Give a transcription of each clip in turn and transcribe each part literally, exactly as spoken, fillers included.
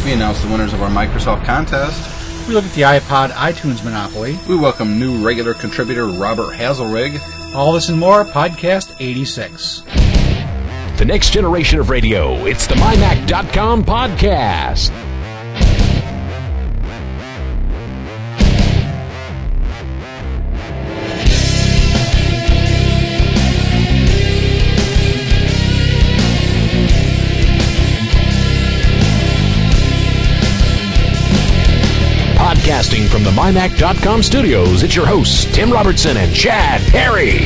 We announce the winners of our Microsoft contest. We look at the iPod iTunes monopoly. We welcome new regular contributor Robert Hazelrig. All this and more, Podcast eighty-six. The next generation of radio. It's the my mac dot com podcast. Podcasting from the my mac dot com studios, it's your hosts, Tim Robertson and Chad Perry.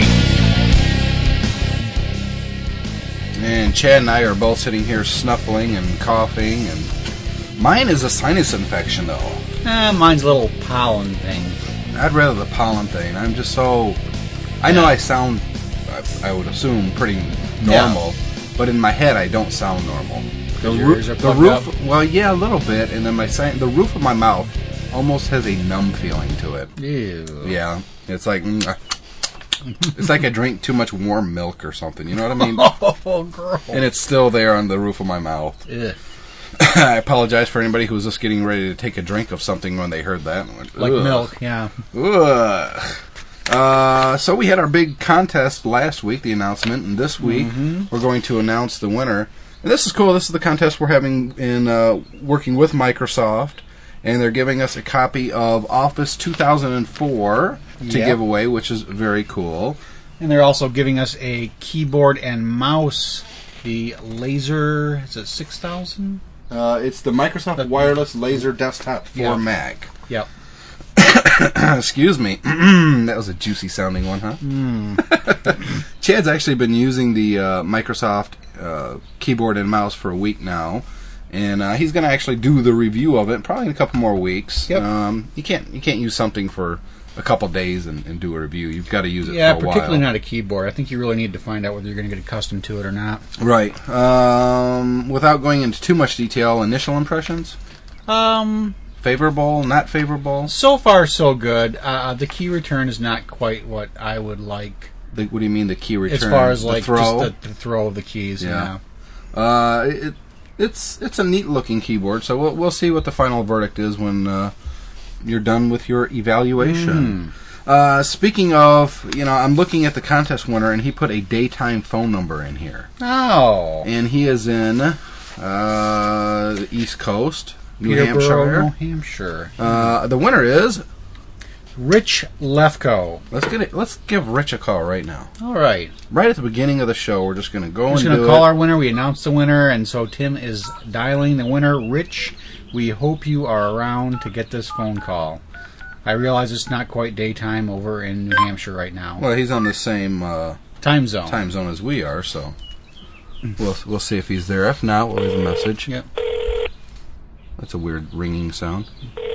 And Chad and I are both sitting here snuffling and coughing, and mine is a sinus infection, though. Eh, mine's a little pollen thing. I'd rather the pollen thing. I'm just so... I know I sound, I, I would assume, pretty normal, yeah. But in my head I don't sound normal. The, ro- the roof, up. Well, yeah, a little bit, and then my si- the roof of my mouth almost has a numb feeling to it. Ew. Yeah, it's like... Mm, it's like I drink too much warm milk or something, you know what I mean? Oh, gross. And it's still there on the roof of my mouth. Ugh. I apologize for anybody who was just getting ready to take a drink of something when they heard that. Went, like milk, yeah. Ugh. Uh, so we had our big contest last week, the announcement, and this week mm-hmm. we're going to announce the winner. And this is cool. This is the contest we're having in uh, working with Microsoft, and they're giving us a copy of Office two thousand four to yep. give away, which is very cool. And they're also giving us a keyboard and mouse, the Laser, is it six thousand? Uh, it's the Microsoft the, Wireless Laser Desktop for yep. Mac. Yep. Excuse me. That was a juicy sounding one, huh? Mm. Chad's actually been using the uh, Microsoft uh, keyboard and mouse for a week now. And uh, he's going to actually do the review of it probably in a couple more weeks. Yep. Um, you can't you can't use something for a couple days and, and do a review. You've got to use it yeah, for a while. Yeah, particularly not a keyboard. I think you really need to find out whether you're going to get accustomed to it or not. Right. Um, without going into too much detail, initial impressions? Um, favorable, not favorable? So far, so good. Uh, the key return is not quite what I would like. The, what do you mean, the key return? As far as the like throw? just the, the throw of the keys. Yeah. yeah. Uh, it, it's it's a neat looking keyboard, so we'll we'll see what the final verdict is when uh, you're done with your evaluation. Mm. Uh, speaking of, you know, I'm looking at the contest winner, and he put a daytime phone number in here. Oh. And he is in uh, the East Coast, New Peterborough, Hampshire. New Hampshire. Uh, the winner is Rich Lefko. Let's get it. Let's give Rich a call right now. All right. Right at the beginning of the show, we're just going to go we're and just gonna do call it. our winner. We announced the winner, and so Tim is dialing the winner. Rich, we hope you are around to get this phone call. I realize it's not quite daytime over in New Hampshire right now. Well, he's on the same uh, time zone time zone as we are, so we'll we'll see if he's there. If not, we'll leave a message. Yep. That's a weird ringing sound.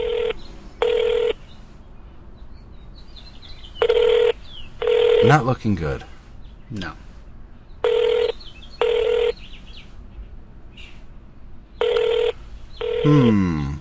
Not looking good. No. Hmm.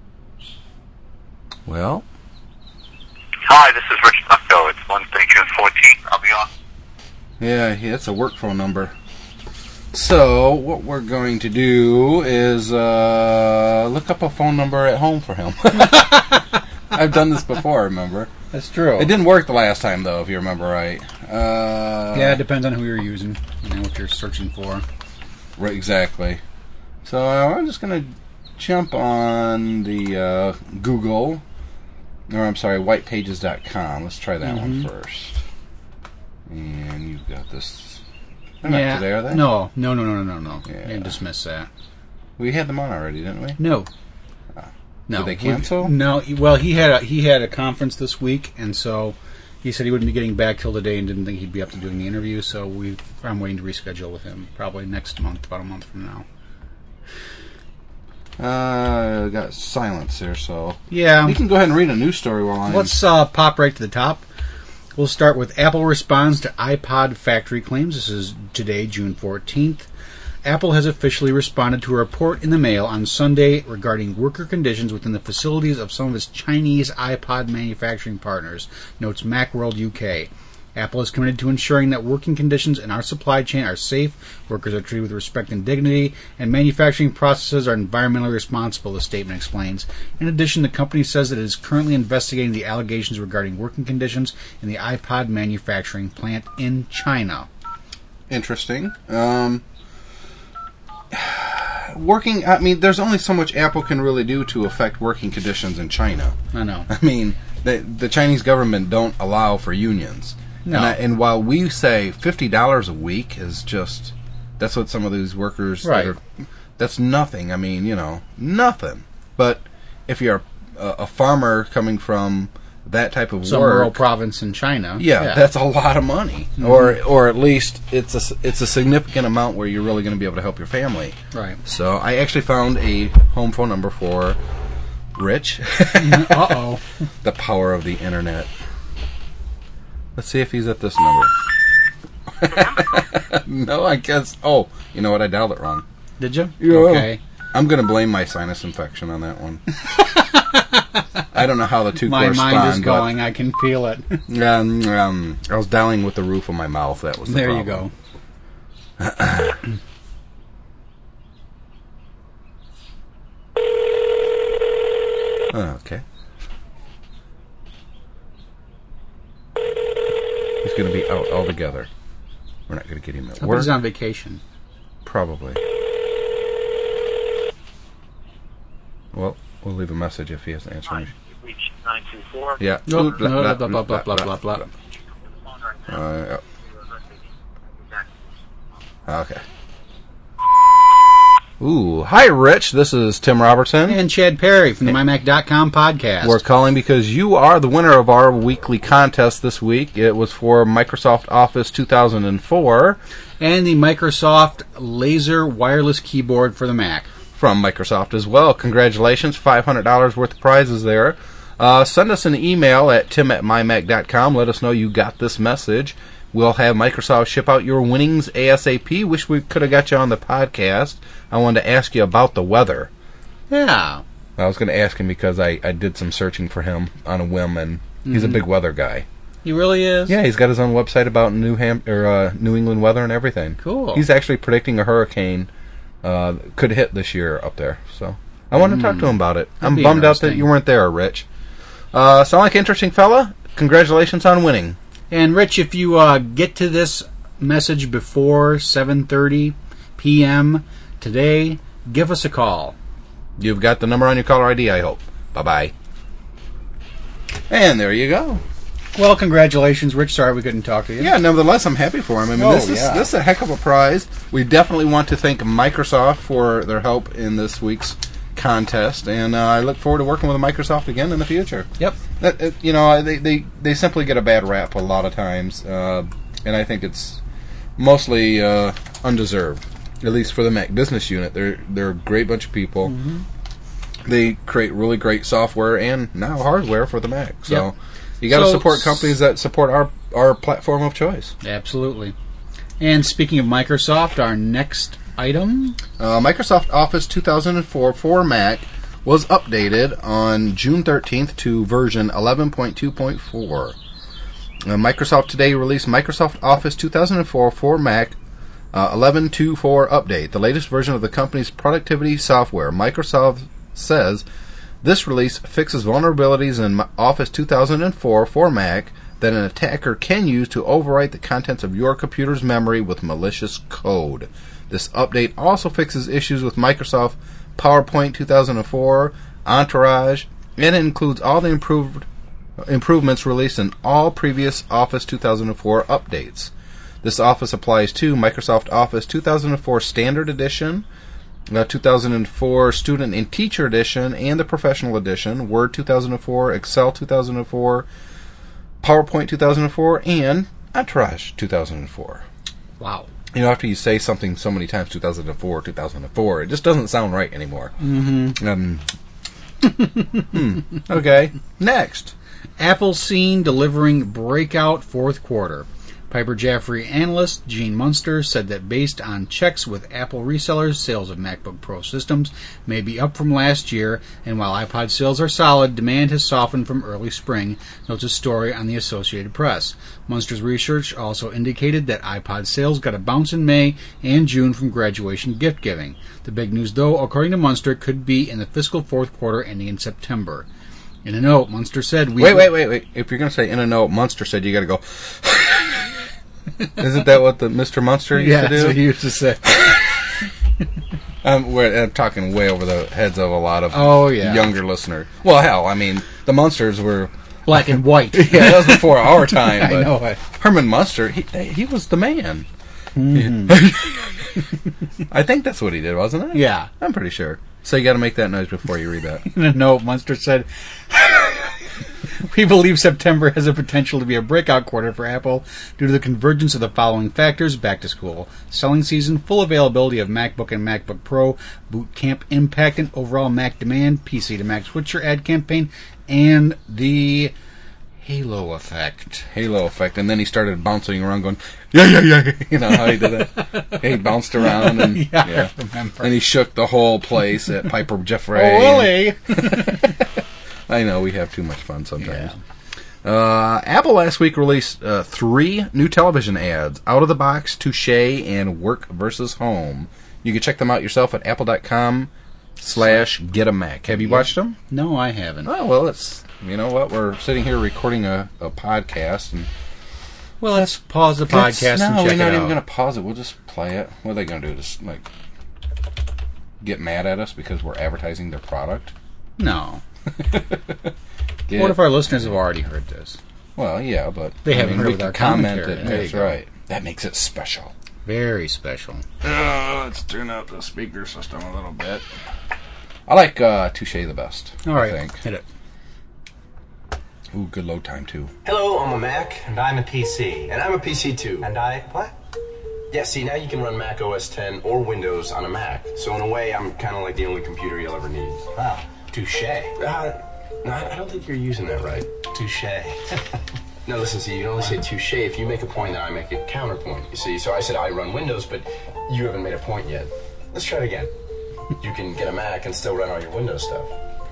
Well. Hi, this is Rich Lefko. It's Wednesday, June fourteenth. I'll be on. Yeah, yeah, that's a work phone number. So, what we're going to do is uh, look up a phone number at home for him. I've done this before, remember? That's true. It didn't work the last time, though, if you remember right. Uh, yeah, it depends on who you're using and what you're searching for. Right, exactly. So, uh, I'm just going to jump on the uh, Google, or I'm sorry, white pages dot com. Let's try that mm-hmm. one first. And you've got this. They're yeah. not today, are they? No, no, no, no, no, no. Yeah. You dismiss that. We had them on already, didn't we? No. Ah. No. Did they cancel? We, no. Well, he had a, he had a conference this week, and so he said he wouldn't be getting back till today, and didn't think he'd be up to doing the interview. So we, I'm waiting to reschedule with him probably next month, about a month from now. Uh, got silence there, so yeah, we can go ahead and read a news story while I'm. Let's uh, pop right to the top. We'll start with Apple responds to iPod factory claims. This is today, June fourteenth. Apple has officially responded to a report in the mail on Sunday regarding worker conditions within the facilities of some of its Chinese iPod manufacturing partners, notes Macworld U K. Apple is committed to ensuring that working conditions in our supply chain are safe, workers are treated with respect and dignity, and manufacturing processes are environmentally responsible, the statement explains. In addition, the company says that it is currently investigating the allegations regarding working conditions in the iPod manufacturing plant in China. Interesting. Um, working, I mean, there's only so much Apple can really do to affect working conditions in China. I know. I mean, the, the Chinese government don't allow for unions. No. And, I, and while we say fifty dollars a week is just, that's what some of these workers, Right. that are, that's nothing. I mean, you know, nothing. But if you're a, a farmer coming from that type of Some work, rural province in China. yeah, that's a lot of money. Mm-hmm. Or or at least it's a, it's a significant amount where you're really going to be able to help your family. Right. So I actually found a home phone number for Rich. Uh-oh. The power of the internet. Let's see if he's at this number. No, I guess. Oh, you know what? I dialed it wrong. Did you? Yeah. Okay. I'm going to blame my sinus infection on that one. I don't know how the two My correspond. mind is but, going. I can feel it. Um, um, I was dialing with the roof of my mouth. That was the There you problem. go. Oh, okay. He's going to be out altogether. We're not going to get him at I work. he's on vacation. Probably. Well, we'll leave a message if he has to answer me. You've reached nine two four. Yeah. Nope. Ooh, blah, No, blah, blah, blah, blah, blah, blah, blah. Uh, yeah. Okay. Ooh, hi, Rich. This is Tim Robertson. And Chad Perry from the my mac dot com podcast. We're calling because you are the winner of our weekly contest this week. It was for Microsoft Office two thousand four. And the Microsoft Laser wireless keyboard for the Mac. From Microsoft as well. Congratulations. five hundred dollars worth of prizes there. Uh, send us an email at tim at my mac dot com. Let us know you got this message. We'll have Microsoft ship out your winnings ASAP. Wish we could have got you on the podcast. I wanted to ask you about the weather. Yeah. I was going to ask him because I, I did some searching for him on a whim, and he's a big weather guy. He really is? Yeah, he's got his own website about New Ham- or uh, New England weather and everything. Cool. He's actually predicting a hurricane uh, could hit this year up there. So I wanted to talk to him about it. That'd I'm be bummed out that interesting. you weren't there, Rich. Uh, sound like an interesting fella? Congratulations on winning. And Rich, if you uh, get to this message before seven thirty p.m. today, give us a call. You've got the number on your caller I D, I hope. Bye-bye. And there you go. Well, congratulations, Rich. Sorry we couldn't talk to you. Yeah, nevertheless, I'm happy for him. I mean, Oh, this is yeah. this is a heck of a prize. We definitely want to thank Microsoft for their help in this week's contest, and uh, I look forward to working with Microsoft again in the future. Yep. That, it, you know, they, they they simply get a bad rap a lot of times, uh, and I think it's mostly uh, undeserved. At least for the Mac business unit, they're they're a great bunch of people. Mm-hmm. They create really great software and now hardware for the Mac. So Yep. you got to So- support companies that support our our platform of choice. Absolutely. And speaking of Microsoft, our next item. Uh, Microsoft Office two thousand four for Mac was updated on June thirteenth to version eleven point two point four. Uh, Microsoft today released Microsoft Office two thousand four for Mac uh, eleven point two point four update, the latest version of the company's productivity software. Microsoft says this release fixes vulnerabilities in Office two thousand four for Mac that an attacker can use to overwrite the contents of your computer's memory with malicious code. This update also fixes issues with Microsoft PowerPoint two thousand four, Entourage, and it includes all the improved improvements released in all previous Office two thousand four updates. This Office applies to Microsoft Office two thousand four Standard Edition, uh, two thousand four Student and Teacher Edition, and the Professional Edition, Word two thousand four, Excel two thousand four, PowerPoint two thousand four, and Entourage two thousand four. Wow. You know, after you say something so many times, two thousand four, two thousand four, it just doesn't sound right anymore. Mm-hmm. Um, hmm. Okay, next. Apple seen delivering breakout fourth quarter. Piper Jaffray analyst Gene Munster said that based on checks with Apple resellers, sales of MacBook Pro systems may be up from last year, and while iPod sales are solid, demand has softened from early spring, notes a story on the Associated Press. Munster's research also indicated that iPod sales got a bounce in May and June from graduation gift giving. The big news, though, according to Munster, could be in the fiscal fourth quarter ending in September. In a note, Munster said... We wait, wait, wait, wait. If you're going to say in a note, Munster said, you got to go... Isn't that what the Mister Munster used yeah, to do? Yeah, that's what he used to say. um, we're, I'm talking way over the heads of a lot of oh, yeah. younger listeners. Well, hell, I mean, the Munsters were... Black and white. Yeah, that was before our time. I but know it. Herman Munster, he, he was the man. Mm-hmm. I think that's what he did, wasn't it? Yeah. I'm pretty sure. So you got to make that noise before you read that. In a note, Munster said... We believe September has the potential to be a breakout quarter for Apple due to the convergence of the following factors: back to school, selling season, full availability of MacBook and MacBook Pro, boot camp impact and overall Mac demand, P C to Mac switcher ad campaign, and the halo effect. Halo effect. And then he started bouncing around going, yeah, yeah, yeah. You know how he did that? He bounced around and yeah, yeah. I remember. And he shook the whole place at Piper Jaffray. Oh, Willie! I know, we have too much fun sometimes. Yeah. Uh, Apple last week released uh, three new television ads, Out of the Box, Touche, and Work versus Home. You can check them out yourself at apple.com slash get a Mac. Have you watched them? No, I haven't. Oh, well, it's, you know what, we're sitting here recording a, a podcast. And well, let's pause the podcast no, and check it out. we're not even going to pause it. We'll just play it. What are they going to do? Just, like, get mad at us because we're advertising their product? No. Get, what if our listeners have already heard this? Well, yeah, but they I haven't mean, heard we with can our comment commentary. it. There That's you go. right. That makes it special. Very special. Uh, let's turn up the speaker system a little bit. I like uh, Touche the best. All right, I think. hit it. Ooh, good load time too. Hello, I'm a Mac. And I'm a P C. And I'm a P C too. And I... What? Yeah, see, now you can run Mac O S ten or Windows on a Mac. So in a way, I'm kind of like the only computer you'll ever need. Wow. Touche. Uh, no, I don't think you're using that right. Touche. No, listen, see, you can only say touche if you make a point, then I make a counterpoint. You see, so I said I run Windows, but you haven't made a point yet. Let's try it again. You can get a Mac and still run all your Windows stuff.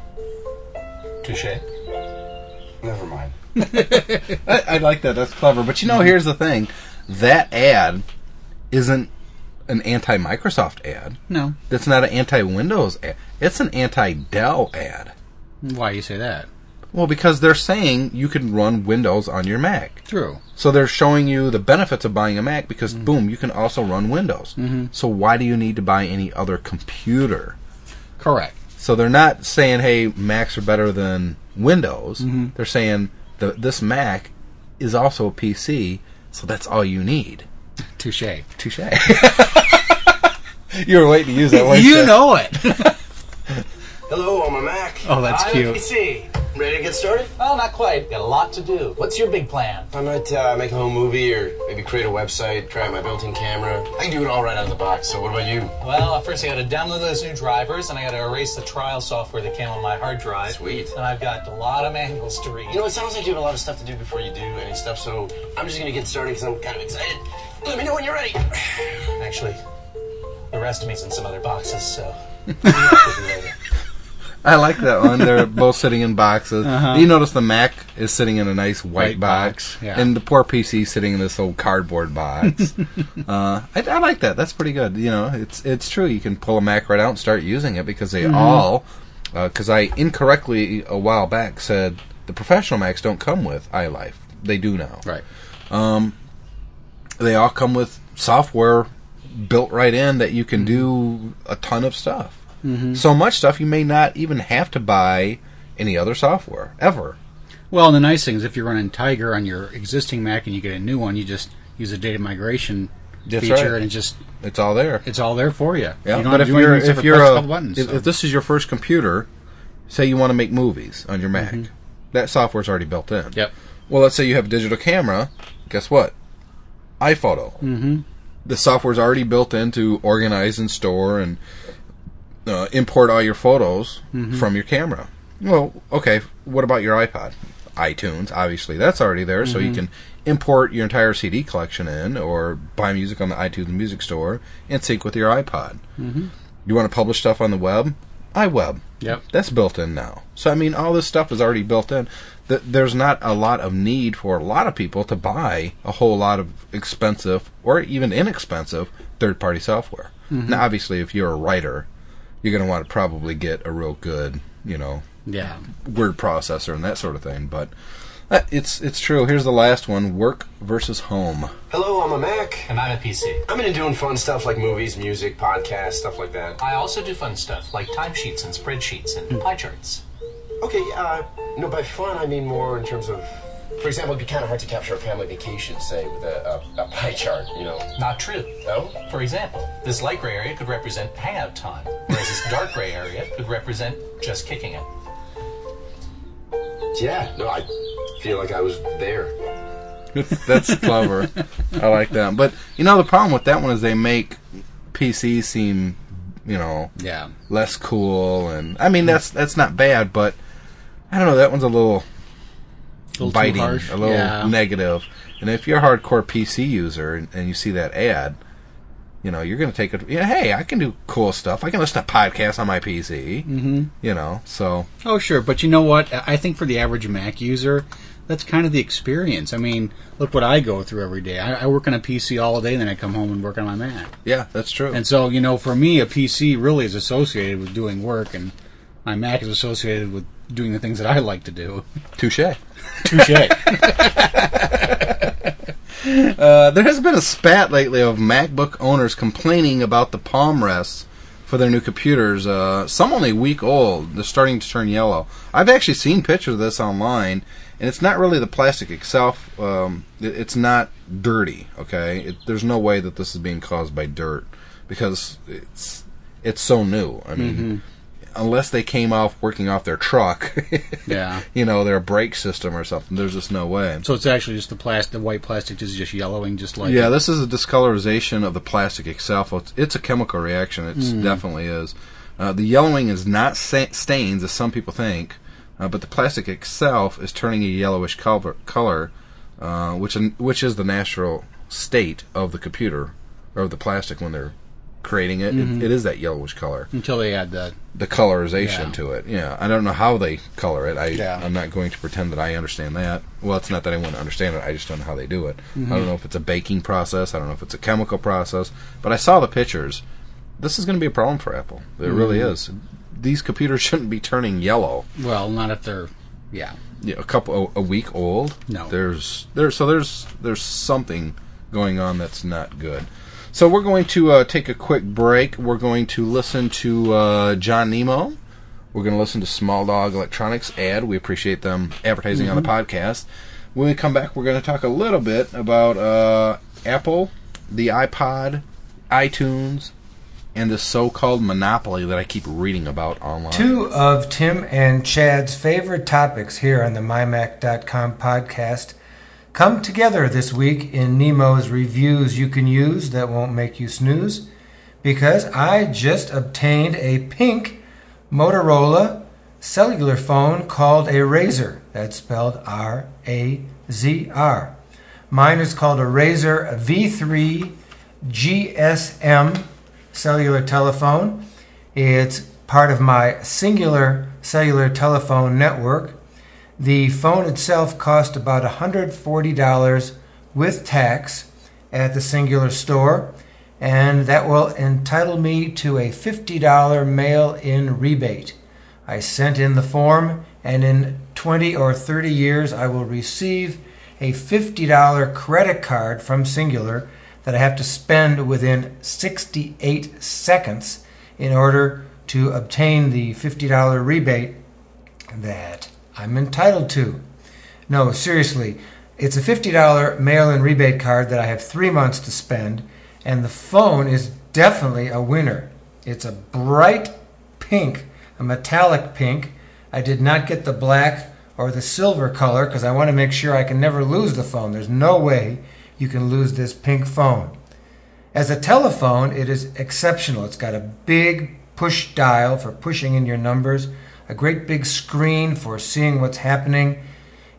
Touche. Never mind. I, I like that. That's clever. But you know, here's the thing. That ad isn't an anti-Microsoft ad. No. That's not an anti-Windows ad. It's an anti-Dell ad. Why do you say that? Well, because they're saying you can run Windows on your Mac. True. So they're showing you the benefits of buying a Mac because, mm-hmm. boom, you can also run Windows. Mm-hmm. So why do you need to buy any other computer? Correct. So they're not saying, hey, Macs are better than Windows. Mm-hmm. They're saying that this Mac is also a P C, so that's all you need. Touche. Touche. You were waiting to use that one. You know it. Hello, I'm a Mac. Oh, that's I'm cute. a P C. Ready to get started? Well, not quite. Got a lot to do. What's your big plan? I might uh, make a home movie or maybe create a website, try out my built-in camera. I can do it all right out of the box, so what about you? Well, first I got to download those new drivers, and I got to erase the trial software that came on my hard drive. Sweet. And I've got a lot of manuals to read. You know, it sounds like you have a lot of stuff to do before you do any stuff, so I'm just going to get started because I'm kind of excited. Let me know when you're ready. Actually, the rest of me's in some other boxes, so... We'll be later. I like that one. They're both sitting in boxes. Uh-huh. You notice the Mac is sitting in a nice white, White box, box, yeah. and the poor P C sitting in this old cardboard box. uh, I, I like that. That's pretty good. You know, it's it's true. You can pull a Mac right out and start using it because they mm-hmm. all. Because uh, I incorrectly a while back said the professional Macs don't come with iLife. They do now. Right. Um, they all come with software built right in that you can Mm-hmm. do a ton of stuff. Mm-hmm. So much stuff you may not even have to buy any other software ever. Well, and the nice thing is if you're running Tiger on your existing Mac and you get a new one, you just use a data migration That's feature right. and it just It's all there. it's all there for you. Yeah, you don't but have if to do you're anything except if for you're press a a, couple buttons, if, so. if this is your first computer, say you want to make movies on your Mac, Mhm. that software's already built in. Yep. Well, let's say you have a digital camera. Guess what? iPhoto. Mm-hmm. The software's already built in to organize and store and uh, import all your photos Mhm. from your camera. Well, okay. What about your iPod? iTunes. Obviously, that's already there, mm-hmm. so you can import your entire C D collection in or buy music on the iTunes Music Store and sync with your iPod. Mm-hmm. You want to publish stuff on the web? iWeb. Yep. That's built in now. So, I mean, all this stuff is already built in. There's not a lot of need for a lot of people to buy a whole lot of expensive or even inexpensive third-party software. Mm-hmm. Now, obviously, if you're a writer, you're going to want to probably get a real good, you know, yeah. word processor and that sort of thing. But uh, it's it's true. Here's the last one, work versus home. Hello, I'm a Mac. And I'm a P C. I'm into doing fun stuff like movies, music, podcasts, stuff like that. I also do fun stuff like timesheets and spreadsheets and pie charts. Okay, uh, no, by fun I mean more in terms of, for example, it'd be kind of hard to capture a family vacation, say, with a, a, a pie chart, you know. Not true. No? For example, this light gray area could represent hangout time, whereas this dark gray area could represent just kicking it. Yeah, no, I feel like I was there. That's clever. I like that. But, you know, the problem with that one is they make P Cs seem, you know, yeah. less cool. And I mean, that's that's not bad, but I don't know, that one's a little, a little biting, too harsh. a little yeah. negative. And if you're a hardcore P C user and, and you see that ad, you know, you're going to take it, yeah, hey, I can do cool stuff. I can listen to podcasts on my P C, mm-hmm. you know, so. Oh, sure. But you know what? I think for the average Mac user, that's kind of the experience. I mean, look what I go through every day. I, I work on a P C all day, then I come home and work on my Mac. Yeah, that's true. And so, you know, for me, a P C really is associated with doing work, and my Mac is associated with doing the things that I like to do. Touche. Touche. Uh, there has been a spat lately of MacBook owners complaining about the palm rests for their new computers. Uh, some only a week old. They're starting to turn yellow. I've actually seen pictures of this online, and it's not really the plastic itself. Um, it, it's not dirty, okay? It, there's no way that this is being caused by dirt because it's it's so new. I mean, mm-hmm. unless they came off working off their truck, yeah, you know, their brake system or something, there's just no way. So it's actually just the plastic, the white plastic is just yellowing, just like yeah. it. This is a discolorization of the plastic itself. It's, it's a chemical reaction. It mm. definitely is. Uh, the yellowing is not sa- stains, as some people think, uh, but the plastic itself is turning a yellowish color, color uh, which which is the natural state of the computer or of the plastic when they're creating it. Mm-hmm. it. It is that yellowish color until they add the the colorization yeah. to it. Yeah, I don't know how they color it. I yeah. I'm not going to pretend that I understand that. Well, it's not that I want to understand it. I just don't know how they do it. Mm-hmm. I don't know if it's a baking process. I don't know if it's a chemical process. But I saw the pictures. This is going to be a problem for Apple. It mm-hmm. really is. These computers shouldn't be turning yellow. Well, not if they're yeah. Yeah, a couple a, a week old. No. There's there so there's there's something going on that's not good. So we're going to uh, take a quick break. We're going to listen to uh, John Nemo. We're going to listen to Small Dog Electronics ad. We appreciate them advertising mm-hmm. on the podcast. When we come back, we're going to talk a little bit about uh, Apple, the iPod, iTunes, and the so-called monopoly that I keep reading about online. Two of Tim and Chad's favorite topics here on the my mac dot com podcast come together this week in Nemo's reviews you can use that won't make you snooze, because I just obtained a pink Motorola cellular phone called a Razr. That's spelled R A Z R. Mine is called a Razr V three G S M cellular telephone. It's part of my Singular cellular telephone network. The phone itself cost about one hundred forty dollars with tax at the Singular store, and that will entitle me to a fifty dollars mail-in rebate. I sent in the form, and in twenty or thirty years I will receive a fifty dollars credit card from Singular that I have to spend within sixty-eight seconds in order to obtain the fifty dollars rebate that I'm entitled to. No, seriously, it's a fifty dollars mail-in rebate card that I have three months to spend, and the phone is definitely a winner. It's a bright pink, a metallic pink. I did not get the black or the silver color because I want to make sure I can never lose the phone. There's no way you can lose this pink phone. As a telephone, it is exceptional. It's got a big push dial for pushing in your numbers, a great big screen for seeing what's happening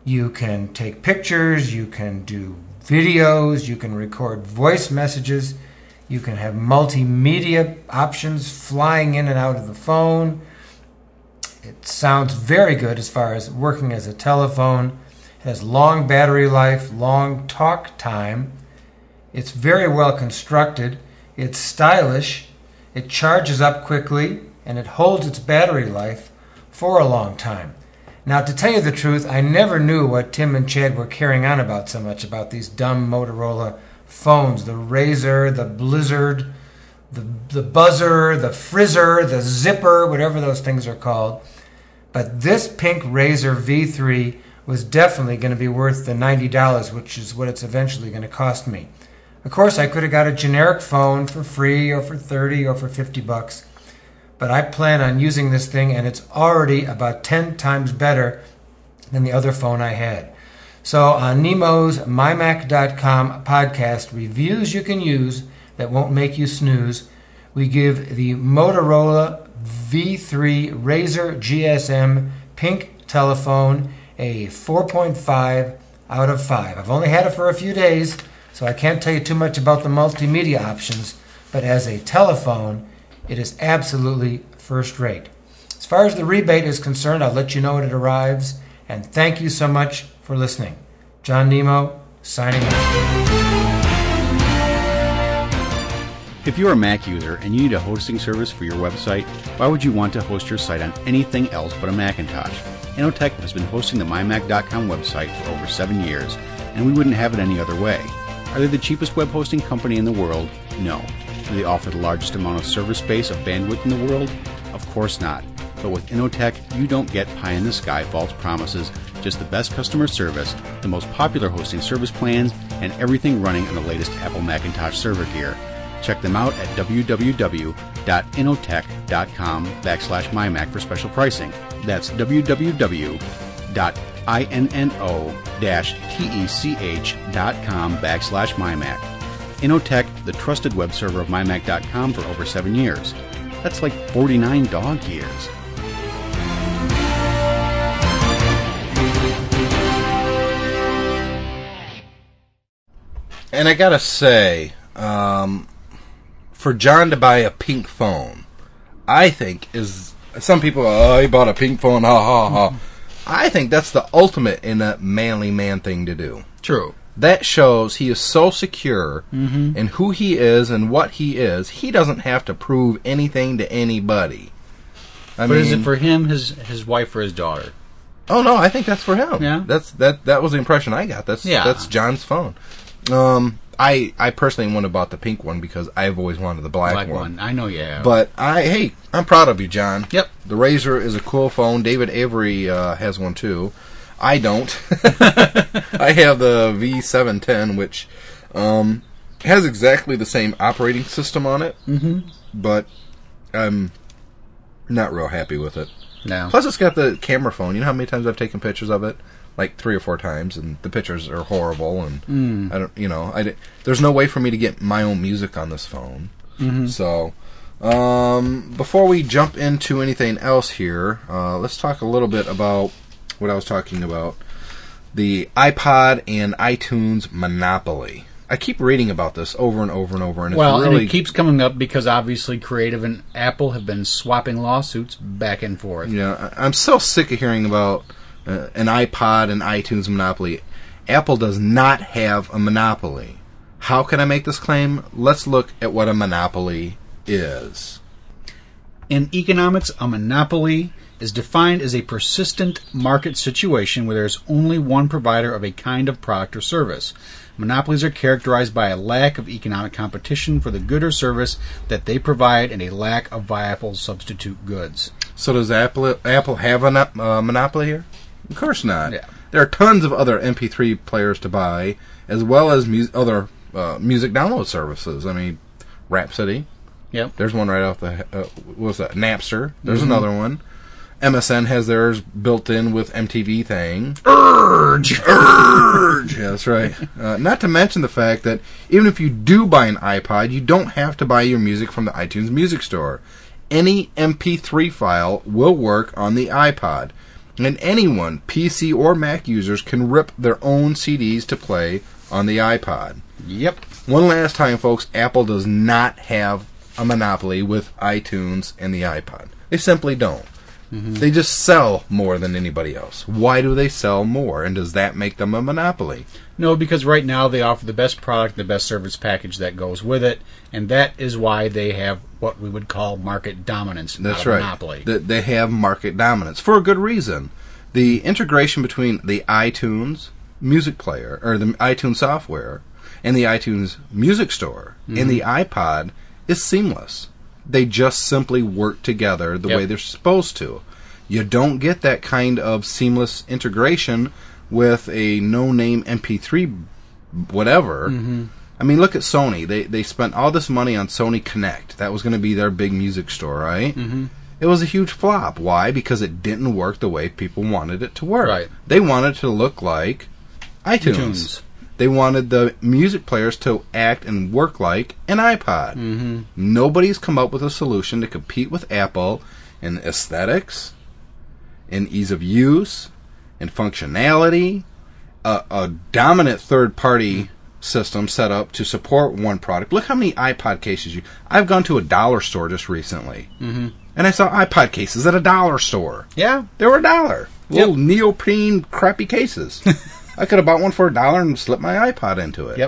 You can take pictures, you can do videos, you can record voice messages, you can have multimedia options flying in and out of the phone. It sounds very good as far as working as a telephone. It has long battery life, long talk time. It's very well constructed. It's stylish. It charges up quickly, and it holds its battery life for a long time. Now, to tell you the truth, I never knew what Tim and Chad were carrying on about so much, about these dumb Motorola phones, the Razr, the Blizzard, the, the Buzzer, the Frizzer, the Zipper, whatever those things are called. But this pink Razr V three was definitely going to be worth the ninety dollars, which is what it's eventually going to cost me. Of course, I could have got a generic phone for free or for thirty or for fifty bucks. But I plan on using this thing, and it's already about ten times better than the other phone I had. So on Nemo's My Mac dot com podcast, Reviews You Can Use That Won't Make You Snooze, we give the Motorola V three Razr G S M Pink telephone a four point five out of five. I've only had it for a few days, so I can't tell you too much about the multimedia options, but as a telephone, it is absolutely first rate. As far as the rebate is concerned, I'll let you know when it arrives, and thank you so much for listening. John Nemo, signing out. If you're a Mac user and you need a hosting service for your website, why would you want to host your site on anything else but a Macintosh? Inotech has been hosting the My Mac dot com website for over seven years, and we wouldn't have it any other way. Are they the cheapest web hosting company in the world? No. Do they offer the largest amount of server space of bandwidth in the world? Of course not. But with Inotech, you don't get pie-in-the-sky false promises, just the best customer service, the most popular hosting service plans, and everything running on the latest Apple Macintosh server gear. Check them out at www.inotech.com backslash mymac for special pricing. That's www.inno-tech.com backslash mymac. Inotech, the trusted web server of my mac dot com for over seven years. That's like forty-nine dog years. And I gotta say, um, for John to buy a pink phone, I think is, some people, oh, he bought a pink phone, ha ha ha. I think that's the ultimate in a manly man thing to do. True. That shows he is so secure Mm-hmm. in who he is and what he is, he doesn't have to prove anything to anybody. I but mean, is it for him, his his wife, or his daughter? Oh no, I think that's for him. Yeah. That's that that was the impression I got. That's Yeah. that's John's phone. Um I I personally wouldn't have bought the pink one because I've always wanted the black, Black one. one. I know you have. But I hey, I'm proud of you, John. Yep. The Razr is a cool phone. David Avery uh, has one too. I don't. I have the V seven ten, which um, has exactly the same operating system on it, Mm-hmm. but I'm not real happy with it. No. Plus, it's got the camera phone. You know how many times I've taken pictures of it? Like three or four times, and the pictures are horrible. And Mm. I don't, you know, I di- there's no way for me to get my own music on this phone. Mm-hmm. So, um, before we jump into anything else here, uh, let's talk a little bit about what I was talking about. The iPod and iTunes monopoly. I keep reading about this over and over and over, and it's Well, really and it keeps coming up because obviously Creative and Apple have been swapping lawsuits back and forth. Yeah, I- I'm so sick of hearing about uh, an iPod and iTunes monopoly. Apple does not have a monopoly. How can I make this claim? Let's look at what a monopoly is. In economics, a monopoly is defined as a persistent market situation where there's only one provider of a kind of product or service. Monopolies are characterized by a lack of economic competition for the good or service that they provide and a lack of viable substitute goods. So does Apple Apple have a no- uh, monopoly here? Of course not. Yeah. There are tons of other M P three players to buy, as well as mu- other uh, music download services. I mean, Rhapsody. Yep. There's one right off the. Uh, what was that? Napster. There's Mm-hmm. another one. M S N has theirs built in with M T V thing. Urge! Urge! Yeah, that's right. Uh, not to mention the fact that even if you do buy an iPod, you don't have to buy your music from the iTunes Music Store. Any M P three file will work on the iPod. And anyone, P C or Mac users, can rip their own C Ds to play on the iPod. Yep. One last time, folks, Apple does not have a monopoly with iTunes and the iPod. They simply don't. Mm-hmm. They just sell more than anybody else. Why do they sell more, and does that make them a monopoly? No, because right now they offer the best product, the best service package that goes with it, and that is why they have what we would call market dominance, That's not a right. monopoly. They, they have market dominance for a good reason. The integration between the iTunes music player, or the iTunes software, and the iTunes music store, mm-hmm. and the iPod is seamless. They just simply work together the yep. way they're supposed to. You don't get that kind of seamless integration with a no-name M P three whatever. Mm-hmm. I mean, look at Sony. They they spent all this money on Sony Connect. That was going to be their big music store, right? Mm-hmm. It was a huge flop. Why? Because it didn't work the way people wanted it to work. Right. They wanted it to look like iTunes. iTunes. They wanted the music players to act and work like an iPod. Mm-hmm. Nobody's come up with a solution to compete with Apple in aesthetics, in ease of use, in functionality, a, a dominant third-party system set up to support one product. Look how many iPod cases you... I've gone to a dollar store just recently, mm-hmm. and I saw iPod cases at a dollar store. Yeah. They were a dollar. Yep. Little neoprene crappy cases. I could have bought one for a dollar and slipped my iPod into it. Yep.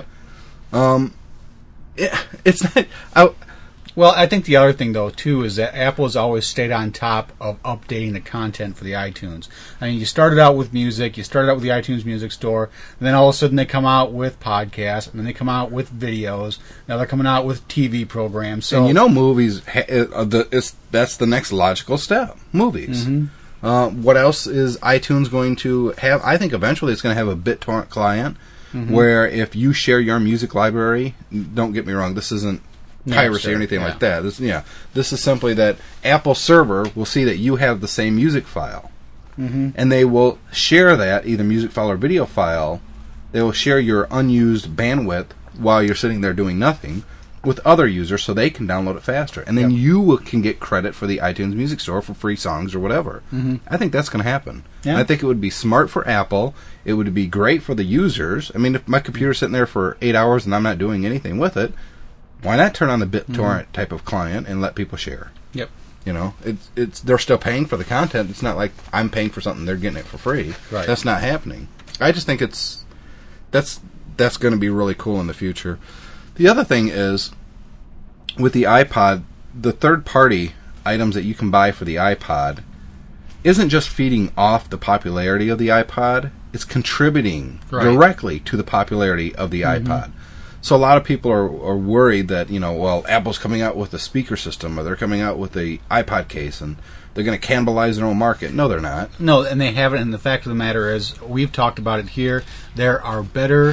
Um, it, it's not... I, well, I think the other thing, though, too, is that Apple has always stayed on top of updating the content for the iTunes. I mean, you started out with music, you started out with the iTunes Music Store, and then all of a sudden they come out with podcasts, and then they come out with videos, now they're coming out with T V programs. So, and you know movies, ha- uh, the, it's, that's the next logical step, movies. Mm-hmm. Uh, what else is iTunes going to have? I think eventually it's going to have a BitTorrent client, mm-hmm. where if you share your music library, don't get me wrong, this isn't piracy Napster, or anything yeah. like that. This, yeah, this is simply that Apple server will see that you have the same music file, mm-hmm. and they will share that, either music file or video file. They will share your unused bandwidth while you're sitting there doing nothing with other users, so they can download it faster, and then yep. you will, can get credit for the iTunes Music Store for free songs or whatever. Mm-hmm. I think that's going to happen. Yeah. And I think it would be smart for Apple. It would be great for the users. I mean, if my computer's sitting there for eight hours and I'm not doing anything with it, why not turn on the BitTorrent mm-hmm. type of client and let people share? Yep. You know, it's it's they're still paying for the content. It's not like I'm paying for something, they're getting it for free. Right. That's not happening. I just think it's that's that's going to be really cool in the future. The other thing is, with the iPod, the third-party items that you can buy for the iPod isn't just feeding off the popularity of the iPod, it's contributing right. directly to the popularity of the mm-hmm. iPod. So a lot of people are, are worried that, you know, well, Apple's coming out with a speaker system, or they're coming out with the iPod case, and they're going to cannibalize their own market. No, they're not. No, and they haven't. And the fact of the matter is, we've talked about it here, there are better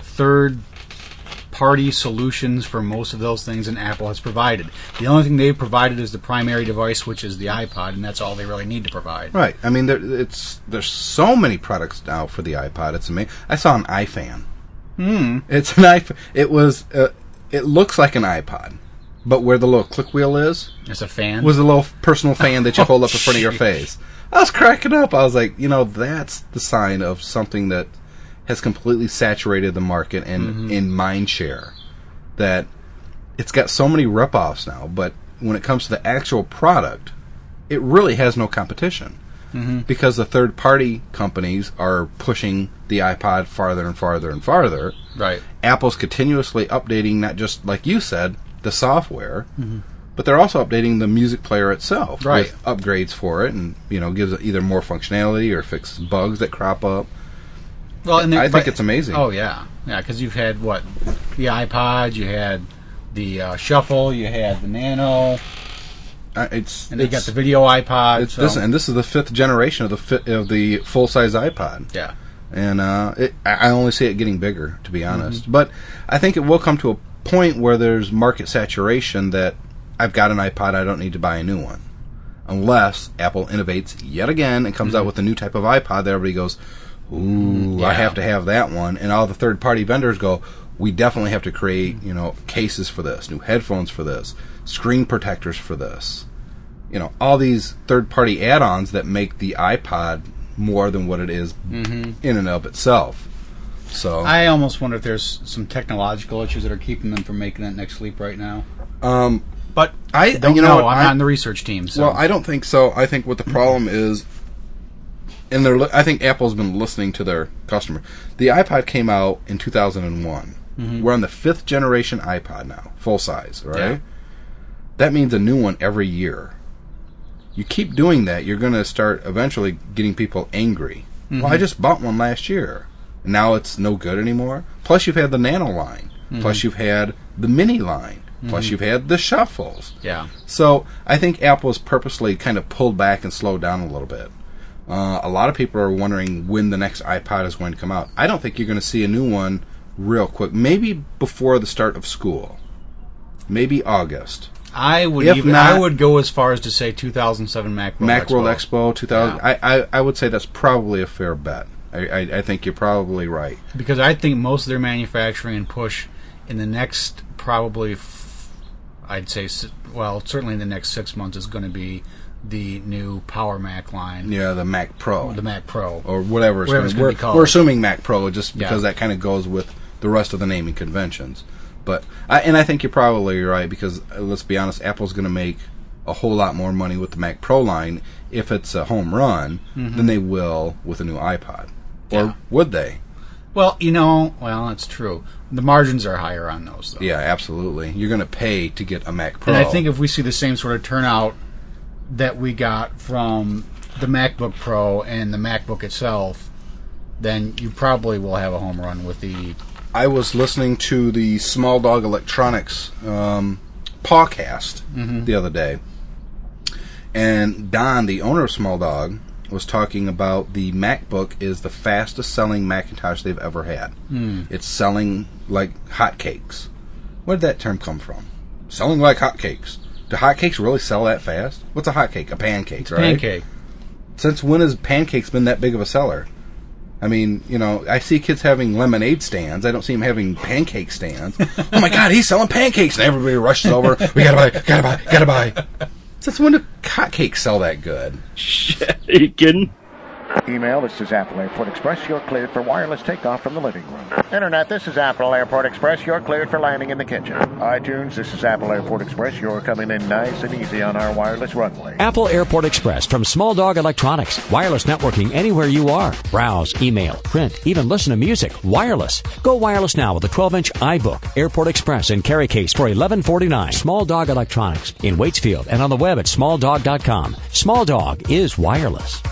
third-party solutions for most of those things than Apple has provided. The only thing they've provided is the primary device, which is the iPod, and that's all they really need to provide. Right. I mean, there, it's there's so many products now for the iPod. It's amazing. I saw an iFan. Hmm. It's an iPhone. It was. Uh, it looks like an iPod, but where the little click wheel is, it's a fan. Was a little personal fan that you hold oh, up in front of your geez. face. I was cracking up. I was like, you know, that's the sign of something that has completely saturated the market and mm-hmm. in mind share. That it's got so many ripoffs now, but when it comes to the actual product, it really has no competition. Mm-hmm. Because the third-party companies are pushing the iPod farther and farther and farther. Right. Apple's continuously updating, not just, like you said, the software, mm-hmm. but they're also updating the music player itself. Right. With upgrades for it, and, you know, gives it either more functionality or fixes bugs that crop up. Well, and I think it's amazing. Oh, yeah. Yeah, because you've had, what, the iPod, you had the uh, Shuffle, you had the Nano... Uh, it's and they it's, got the video iPod. It's so. this, and this is the fifth generation of the fi- of the full size iPod. Yeah, and uh, it, I only see it getting bigger, to be honest. Mm-hmm. But I think it will come to a point where there's market saturation that I've got an iPod, I don't need to buy a new one, unless Apple innovates yet again and comes mm-hmm. out with a new type of iPod that everybody goes, "Ooh, yeah. I have to have that one," and all the third party vendors go, "We definitely have to create, you know, cases for this, new headphones for this, screen protectors for this." You know, all these third-party add-ons that make the iPod more than what it is Mm-hmm. in and of itself. So I almost wonder if there's some technological issues that are keeping them from making that next leap right now. Um, but I don't you know, know. what, I'm I, not in the research team. So. Well, I don't think so. I think what the problem is, and they're. I think Apple's been listening to their customer. The iPod came out in two thousand one. Mm-hmm. We're on the fifth generation iPod now, full size, right? Yeah. That means a new one every year. You keep doing that, you're going to start eventually getting people angry. Mm-hmm. Well, I just bought one last year. Now it's no good anymore. Plus, you've had the Nano line. Mm-hmm. Plus, you've had the Mini line. Mm-hmm. Plus, you've had the Shuffles. Yeah. So, I think Apple's purposely kind of pulled back and slowed down a little bit. Uh, a lot of people are wondering when the next iPod is going to come out. I don't think you're going to see a new one real quick. Maybe before the start of school. Maybe August. I would if even, not, I would go as far as to say two thousand seven Macworld Macworld Expo. Expo two thousand. Yeah. I, I I would say that's probably a fair bet. I, I I think you're probably right. Because I think most of their manufacturing and push in the next probably, f- I'd say, well, certainly in the next six months is going to be the new Power Mac line. Yeah, the Mac Pro. The Mac Pro. Or whatever it's, whatever it's going to be called. We're assuming Mac Pro just because yeah. that kind of goes with the rest of the naming conventions. But I, and I think you're probably right because uh, let's be honest, Apple's going to make a whole lot more money with the Mac Pro line if it's a home run mm-hmm. than they will with a new iPod. Or yeah. would they? Well, you know, well, that's true. The margins are higher on those, though. Yeah, absolutely. You're going to pay to get a Mac Pro. And I think if we see the same sort of turnout that we got from the MacBook Pro and the MacBook itself, then you probably will have a home run with the... I was listening to the Small Dog Electronics um, podcast mm-hmm. the other day, and Don, the owner of Small Dog, was talking about the MacBook is the fastest selling Macintosh they've ever had. Mm. It's selling like hotcakes. Where did that term come from? Selling like hotcakes. Do hotcakes really sell that fast? What's a hotcake? A pancake, it's right? Pancake. Since when has pancakes been that big of a seller? I mean, you know, I see kids having lemonade stands. I don't see them having pancake stands. Oh my God, he's selling pancakes, and everybody rushes over. We gotta buy, gotta buy, gotta buy. Since when do hotcakes sell that good? Shit, are you kidding? Email, this is Apple Airport Express. You're cleared for wireless takeoff from the living room. Internet, this is Apple Airport Express. You're cleared for landing in the kitchen. iTunes, this is Apple Airport Express. You're coming in nice and easy on our wireless runway. Apple Airport Express from Small Dog Electronics. Wireless networking anywhere you are. Browse, email, print, even listen to music. Wireless. Go wireless now with a twelve-inch iBook. Airport Express and carry case for eleven forty-nine. Small Dog Electronics in Waitsfield and on the web at small dog dot com. Small Dog is wireless.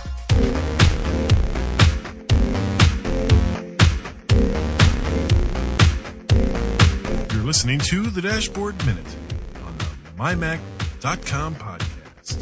Listening to the Dashboard Minute on the my mac dot com podcast.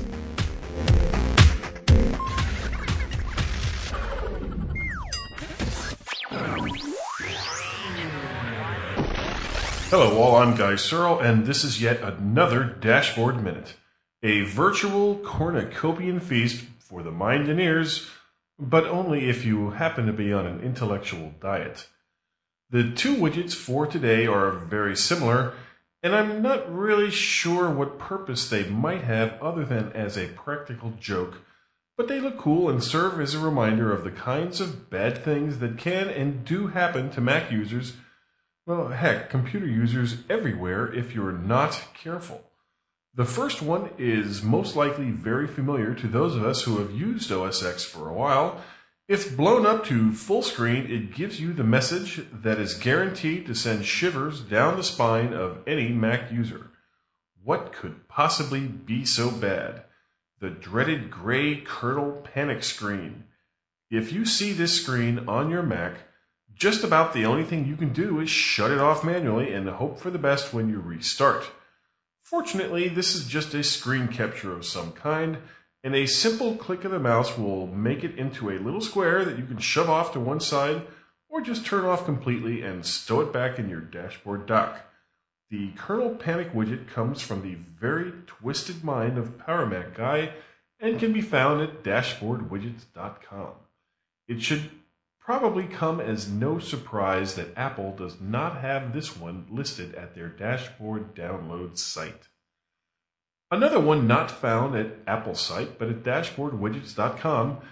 Hello all, I'm Guy Searle, and this is yet another Dashboard Minute, a virtual cornucopian feast for the mind and ears, but only if you happen to be on an intellectual diet. The two widgets for today are very similar, and I'm not really sure what purpose they might have other than as a practical joke, but they look cool and serve as a reminder of the kinds of bad things that can and do happen to Mac users, well, heck, computer users everywhere if you're not careful. The first one is most likely very familiar to those of us who have used O S X for a while. If blown up to full screen, it gives you the message that is guaranteed to send shivers down the spine of any Mac user. What could possibly be so bad? The dreaded gray kernel panic screen. If you see this screen on your Mac, just about the only thing you can do is shut it off manually and hope for the best when you restart. Fortunately, this is just a screen capture of some kind, and a simple click of the mouse will make it into a little square that you can shove off to one side or just turn off completely and stow it back in your dashboard dock. The Kernel Panic widget comes from the very twisted mind of Power Mac Guy and can be found at dashboard widgets dot com. It should probably come as no surprise that Apple does not have this one listed at their dashboard download site. Another one not found at Apple's site, but at dashboard widgets dot com,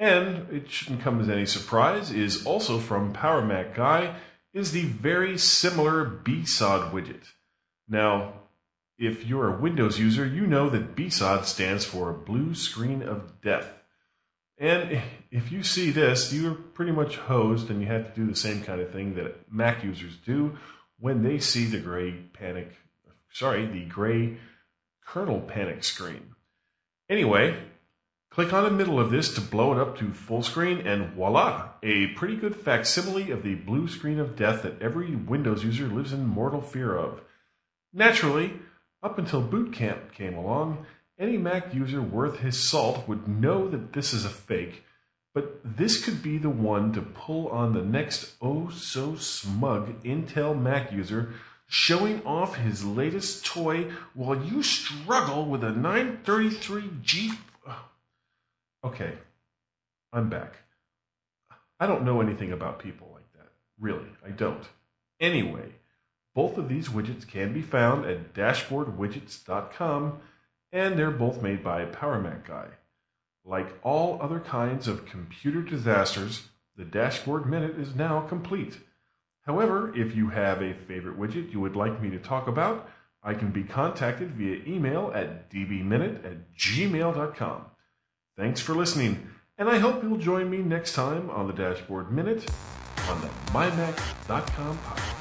and it shouldn't come as any surprise, is also from Power Mac Guy, is the very similar B S O D widget. Now, if you're a Windows user, you know that B S O D stands for Blue Screen of Death. And if you see this, you're pretty much hosed, and you have to do the same kind of thing that Mac users do when they see the gray panic, sorry, the gray kernel panic screen. Anyway, click on the middle of this to blow it up to full screen, and voila, a pretty good facsimile of the blue screen of death that every Windows user lives in mortal fear of. Naturally, up until Boot Camp came along, any Mac user worth his salt would know that this is a fake, but this could be the one to pull on the next oh-so-smug Intel Mac user showing off his latest toy while you struggle with a nine thirty-three G... Okay, I'm back. I don't know anything about people like that. Really, I don't. Anyway, both of these widgets can be found at dashboard widgets dot com, and they're both made by Power Mac Guy. Like all other kinds of computer disasters, the Dashboard Minute is now complete. However, if you have a favorite widget you would like me to talk about, I can be contacted via email at d b minute at gmail dot com. Thanks for listening, and I hope you'll join me next time on the Dashboard Minute on the my mac dot com podcast.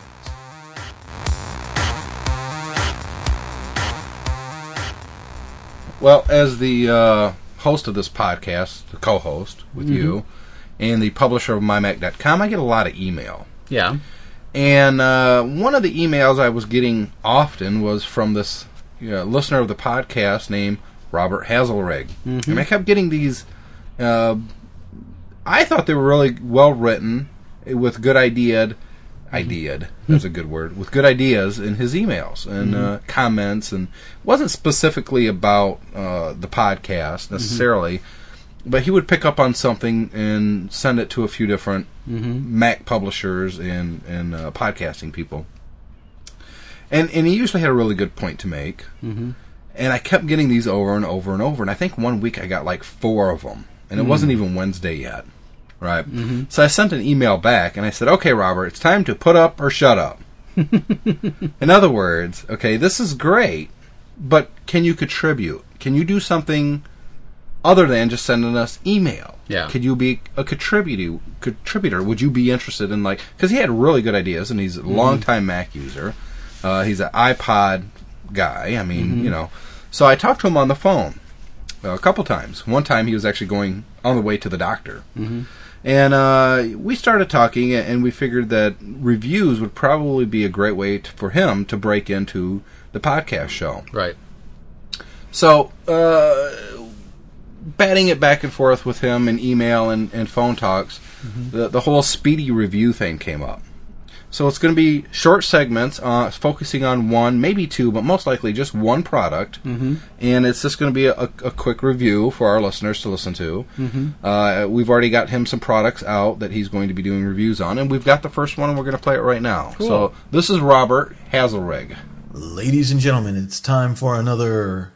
Well, as the uh, host of this podcast, the co-host with mm-hmm. you, and the publisher of my mac dot com, I get a lot of email. Yeah. And uh, one of the emails I was getting often was from this you know, listener of the podcast named Robert Hazelrig. Mm-hmm. And I kept getting these... Uh, I thought they were really well written, with good ideas. Idead, that's a good word, with good ideas in his emails and mm-hmm. uh, comments, and wasn't specifically about uh, the podcast necessarily, mm-hmm. but he would pick up on something and send it to a few different mm-hmm. Mac publishers and, and uh, podcasting people. And and he usually had a really good point to make, mm-hmm. and I kept getting these over and over and over, and I think one week I got like four of them, and it mm-hmm. wasn't even Wednesday yet. Right. Mm-hmm. So I sent an email back, and I said, okay, Robert, it's time to put up or shut up. In other words, okay, this is great, but can you contribute? Can you do something other than just sending us email? Yeah. Could you be a contributor? Contributor? Would you be interested in, like, because he had really good ideas, and he's a mm-hmm. long-time Mac user. Uh, he's an iPod guy. I mean, mm-hmm. you know. So I talked to him on the phone uh, a couple times. One time he was actually going on the way to the doctor. Mm-hmm. And uh, we started talking, and we figured that reviews would probably be a great way to, for him to break into the podcast show. Right. So, uh, batting it back and forth with him in email and, and phone talks, mm-hmm. the, the whole speedy review thing came up. So it's going to be short segments uh, focusing on one, maybe two, but most likely just one product. Mm-hmm. And it's just going to be a, a quick review for our listeners to listen to. Mm-hmm. Uh, we've already got him some products out that he's going to be doing reviews on. And we've got the first one, and we're going to play it right now. Cool. So this is Robert Hazelrig. Ladies and gentlemen, it's time for another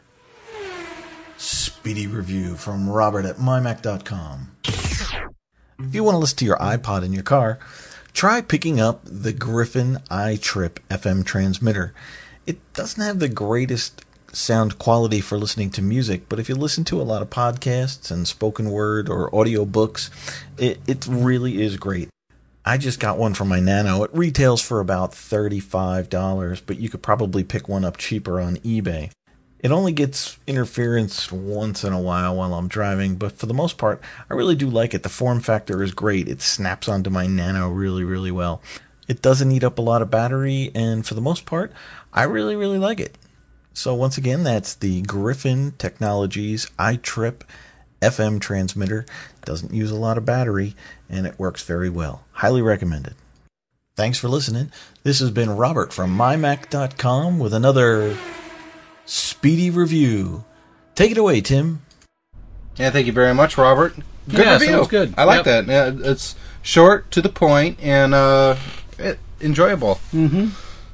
speedy review from Robert at my mac dot com. If you want to listen to your iPod in your car, try picking up the Griffin iTrip F M transmitter. It doesn't have the greatest sound quality for listening to music, but if you listen to a lot of podcasts and spoken word or audio books, it, it really is great. I just got one for my Nano. It retails for about thirty-five dollars, but you could probably pick one up cheaper on eBay. It only gets interference once in a while while I'm driving, but for the most part, I really do like it. The form factor is great. It snaps onto my Nano really, really well. It doesn't eat up a lot of battery, and for the most part, I really, really like it. So once again, that's the Griffin Technologies iTrip F M transmitter. It doesn't use a lot of battery, and it works very well. Highly recommended. Thanks for listening. This has been Robert from my mac dot com with another speedy review. Take it away, Tim. Yeah, thank you very much, Robert. Good yeah, review. Sounds good. I like yep. that. Yeah, it's short, to the point, and uh, it, enjoyable. Mm-hmm.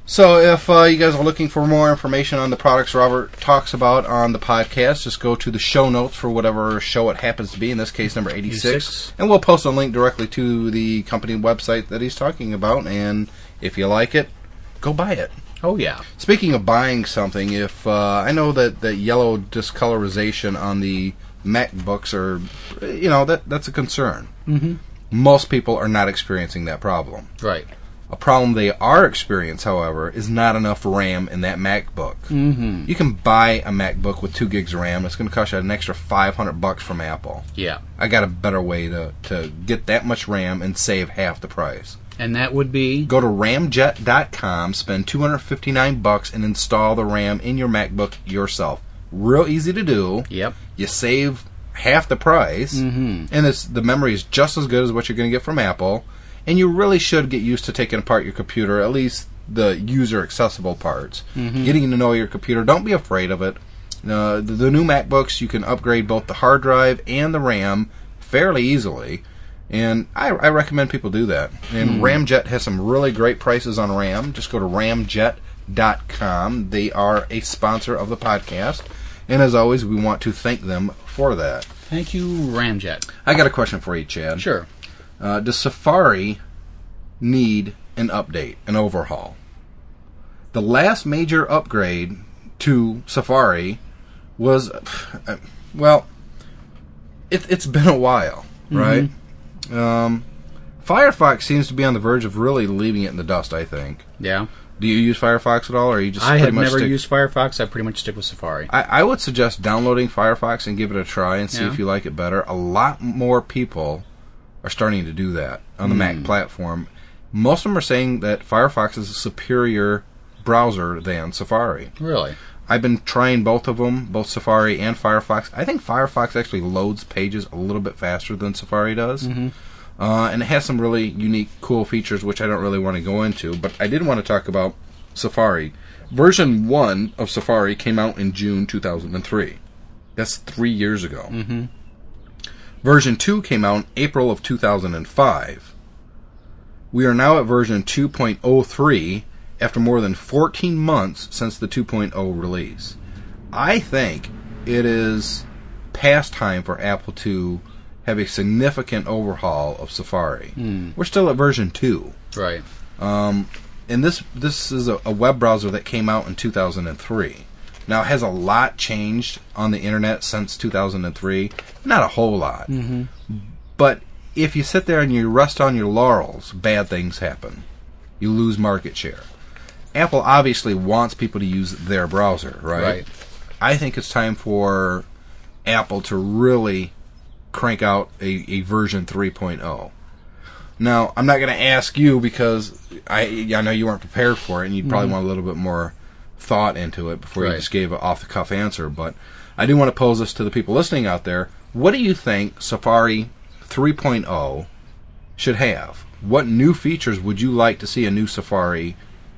So if uh, you guys are looking for more information on the products Robert talks about on the podcast, just go to the show notes for whatever show it happens to be, in this case number eighty-six, eighty-six. And we'll post a link directly to the company website that he's talking about, and if you like it, go buy it. Oh, yeah. Speaking of buying something, if uh, I know that, that yellow discolorization on the MacBooks are, you know, that that's a concern. Mm-hmm. Most people are not experiencing that problem. Right. A problem they are experiencing, however, is not enough RAM in that MacBook. Mm-hmm. You can buy a MacBook with two gigs of RAM. It's going to cost you an extra five hundred bucks from Apple. Yeah. I got a better way to, to get that much RAM and save half the price. And that would be? Go to ramjet dot com, spend two hundred fifty-nine bucks, and install the RAM in your MacBook yourself. Real easy to do. Yep. You save half the price, mm-hmm. and it's, the memory is just as good as what you're going to get from Apple. And you really should get used to taking apart your computer, at least the user-accessible parts. Mm-hmm. Getting to know your computer. Don't be afraid of it. Uh, the, the new MacBooks, you can upgrade both the hard drive and the RAM fairly easily. And I, I recommend people do that. And mm. Ramjet has some really great prices on RAM. Just go to ramjet dot com. They are a sponsor of the podcast. And as always, we want to thank them for that. Thank you, Ramjet. I got a question for you, Chad. Sure. Uh, does Safari need an update, an overhaul? The last major upgrade to Safari was, uh, well, it, it's been a while, right? Mm-hmm. Um, Firefox seems to be on the verge of really leaving it in the dust, I think. Yeah. Do you use Firefox at all, or are you just I pretty have much never stick- used Firefox. I pretty much stick with Safari. I, I would suggest downloading Firefox and give it a try and see yeah. if you like it better. A lot more people are starting to do that on the mm. Mac platform. Most of them are saying that Firefox is a superior browser than Safari. Really? I've been trying both of them, both Safari and Firefox. I think Firefox actually loads pages a little bit faster than Safari does. Mm-hmm. Uh, and it has some really unique, cool features, which I don't really want to go into. But I did want to talk about Safari. Version one of Safari came out in June two thousand three. That's three years ago. Mm-hmm. Version two came out in April of two thousand five. We are now at version two point oh three after more than fourteen months since the two point oh release. I think it is past time for Apple to have a significant overhaul of Safari. Mm. We're still at version two. Right. Um, and this this is a, a web browser that came out in two thousand three. Now, has a lot changed on the internet since two thousand three? Not a whole lot. Mm-hmm. But if you sit there and you rest on your laurels, bad things happen. You lose market share. Apple obviously wants people to use their browser, right? Right. I think it's time for Apple to really crank out a, a version three point oh. Now, I'm not going to ask you because I I know you weren't prepared for it, and you probably Mm-hmm. want a little bit more thought into it before Right. you just gave an off-the-cuff answer. But I do want to pose this to the people listening out there. What do you think Safari three point oh should have? What new features would you like to see a new Safari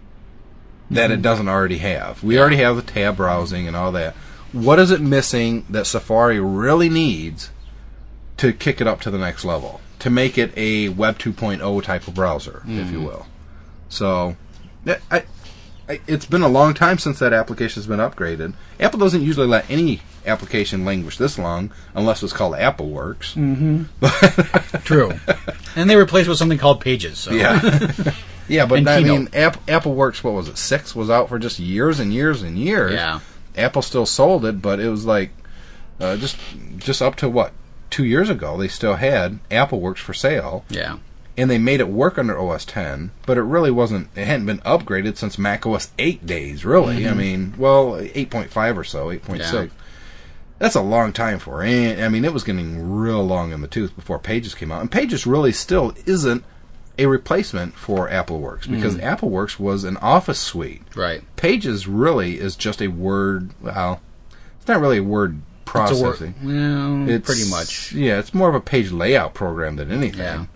that it doesn't already have? We already have the tab browsing and all that. What is it missing that Safari really needs to kick it up to the next level? To make it a Web two point oh type of browser, mm. if you will. So, I, I, it's been a long time since that application has been upgraded. Apple doesn't usually let any application languish this long unless it's called AppleWorks. Mm-hmm. True. And they replaced it with something called Pages. So. Yeah. Yeah, but And I Keynote. mean, App, AppleWorks, what was it, six was out for just years and years and years. Yeah. Apple still sold it, but it was like uh, just just up to what, two years ago, they still had AppleWorks for sale. Yeah. And they made it work under O S ten, but it really wasn't, it hadn't been upgraded since Mac O S eight days, really. Mm-hmm. I mean, well, eight point five or so, eight point six. Yeah. That's a long time for it. And, I mean, it was getting real long in the tooth before Pages came out. And Pages really still isn't a replacement for AppleWorks, because mm. AppleWorks was an Office suite. Right. Pages really is just a word, well, it's not really a word processing. It's a word, well, it's, pretty much. Yeah, it's more of a page layout program than anything. Yeah.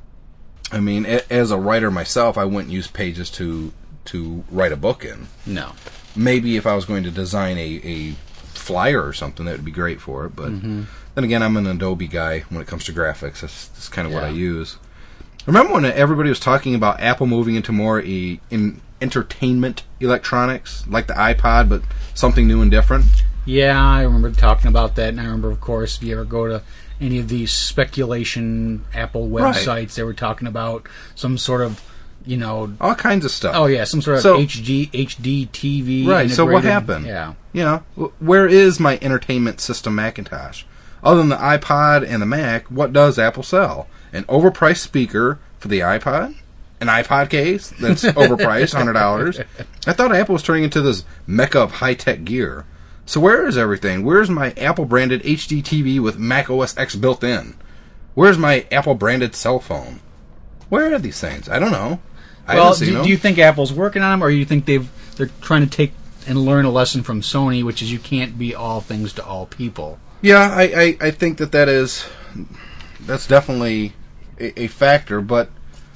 I mean, a, as a writer myself, I wouldn't use Pages to to write a book in. No. Maybe if I was going to design a, a flyer or something, that would be great for it. But mm-hmm. then again, I'm an Adobe guy when it comes to graphics. That's, that's kind of yeah. what I use. Remember when everybody was talking about Apple moving into more a, in entertainment electronics, like the iPod, but something new and different? Yeah, I remember talking about that, and I remember, of course, if you ever go to any of these speculation Apple websites, right. they were talking about some sort of, you know... all kinds of stuff. Oh, yeah, some sort of so, H D, H D T V. Right, so what happened? Yeah. You know, where is my entertainment system Macintosh? Other than the iPod and the Mac, what does Apple sell? An overpriced speaker for the iPod? An iPod case that's overpriced, one hundred dollars? I thought Apple was turning into this mecca of high-tech gear. So where is everything? Where's my Apple-branded H D T V with Mac O S X built in? Where's my Apple-branded cell phone? Where are these things? I don't know. I well, haven't seen do, them. do you think Apple's working on them, or do you think they've they're trying to take and learn a lesson from Sony, which is you can't be all things to all people? Yeah, I, I, I think that that is that's definitely a, a factor, but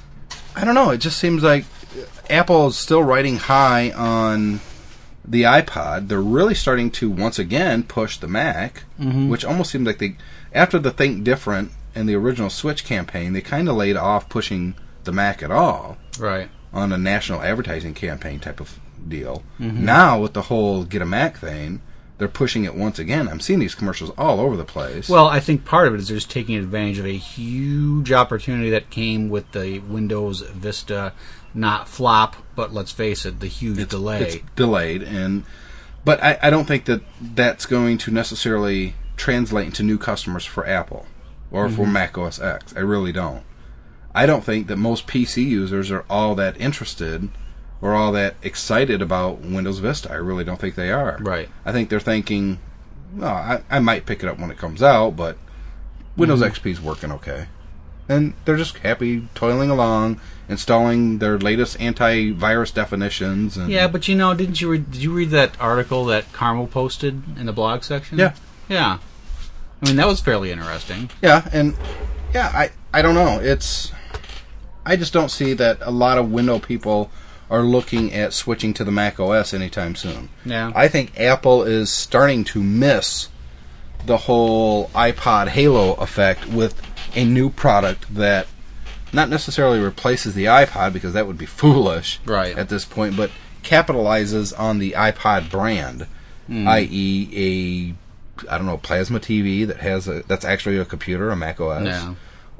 I don't know. It just seems like Apple is still riding high on the iPod. They're really starting to once again push the Mac, mm-hmm. which almost seems like they, after the Think Different and the original Switch campaign, they kind of laid off pushing the Mac at all, right? On a national advertising campaign type of deal. Mm-hmm. Now with the whole Get a Mac thing, they're pushing it once again. I'm seeing these commercials all over the place. Well, I think part of it is they're just taking advantage of a huge opportunity that came with the Windows Vista. Not flop, but let's face it, the huge it's, delay. It's delayed, and but I, I don't think that that's going to necessarily translate into new customers for Apple or mm-hmm. for Mac O S X. I really don't. I don't think that most P C users are all that interested or all that excited about Windows Vista. I really don't think they are. Right. I think they're thinking, well, I, I might pick it up when it comes out, but Windows mm-hmm. X P is working okay. And they're just happy toiling along, installing their latest antivirus definitions. And yeah, but you know, didn't you read, did you read that article that Carmel posted in the blog section? Yeah. Yeah. I mean, that was fairly interesting. Yeah, and yeah, I, I don't know. It's I just don't see that a lot of Window people are looking at switching to the Mac O S anytime soon. Yeah. I think Apple is starting to miss the whole iPod halo effect with a new product that not necessarily replaces the iPod, because that would be foolish right. at this point, but capitalizes on the iPod brand, mm. that is a I don't know, plasma T V that has a that's actually a computer, a Mac O S, yeah.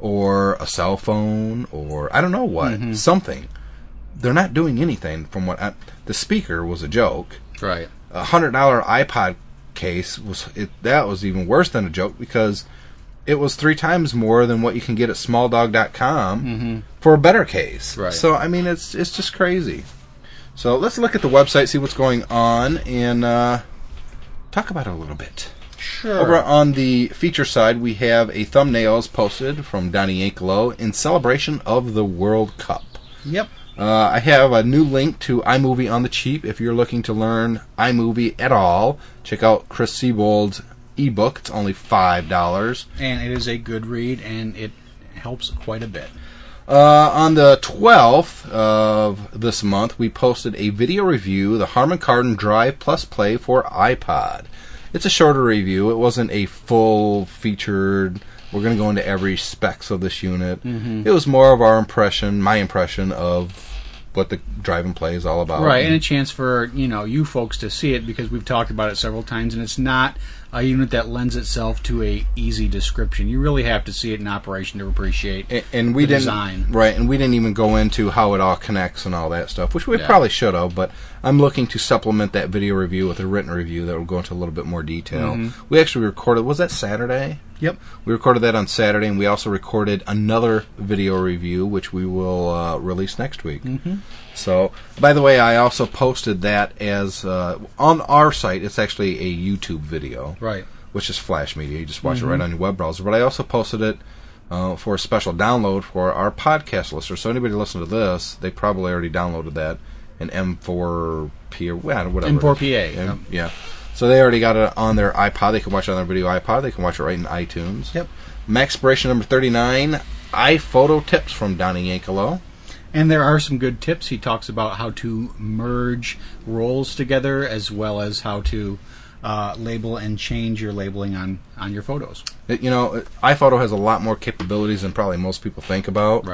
or a cell phone, or I don't know what, mm-hmm. something. They're not doing anything from what I, the speaker was a joke. Right. A hundred dollar iPod case was it, that was even worse than a joke, because it was three times more than what you can get at small dog dot com mm-hmm. for a better case. Right. So I mean, it's it's just crazy. So let's look at the website, see what's going on, and uh, talk about it a little bit. Sure. Over on the feature side, we have a thumbnails posted from Donnie Yankelo in celebration of the World Cup. Yep. Uh, I have a new link to iMovie on the cheap. If you're looking to learn iMovie at all, check out Chris Siebold's ebook. It's only five dollars. And it is a good read, and it helps quite a bit. Uh, on the twelfth of this month, we posted a video review, the Harman Kardon Drive Plus Play for iPod. It's a shorter review. It wasn't a full featured, we're going to go into every specs of this unit. Mm-hmm. It was more of our impression, my impression of what the Drive and Play is all about. Right, and a chance for, you know, you folks to see it, because we've talked about it several times, and it's not a unit that lends itself to a easy description. You really have to see it in operation to appreciate and, and we the didn't, design. Right, and we didn't even go into how it all connects and all that stuff, which we Yeah. probably should have, but I'm looking to supplement that video review with a written review that will go into a little bit more detail. Mm-hmm. We actually recorded, was that Saturday? Yep. We recorded that on Saturday, and we also recorded another video review, which we will uh, release next week. Mm-hmm. So, by the way, I also posted that as, uh, on our site, it's actually a YouTube video. Right. Which is Flash Media. You just watch Mm-hmm. it right on your web browser. But I also posted it uh, for a special download for our podcast listeners. So anybody listening to this, they probably already downloaded that in M four P or whatever. M four P A. Yeah. yeah. So they already got it on their iPod. They can watch it on their video iPod. They can watch it right in iTunes. Yep. Maxpiration number thirty-nine, iPhoto tips from Donnie Yankelo. And there are some good tips. He talks about how to merge rolls together, as well as how to uh, label and change your labeling on, on your photos. It, you know, iPhoto has a lot more capabilities than probably most people think about. Right.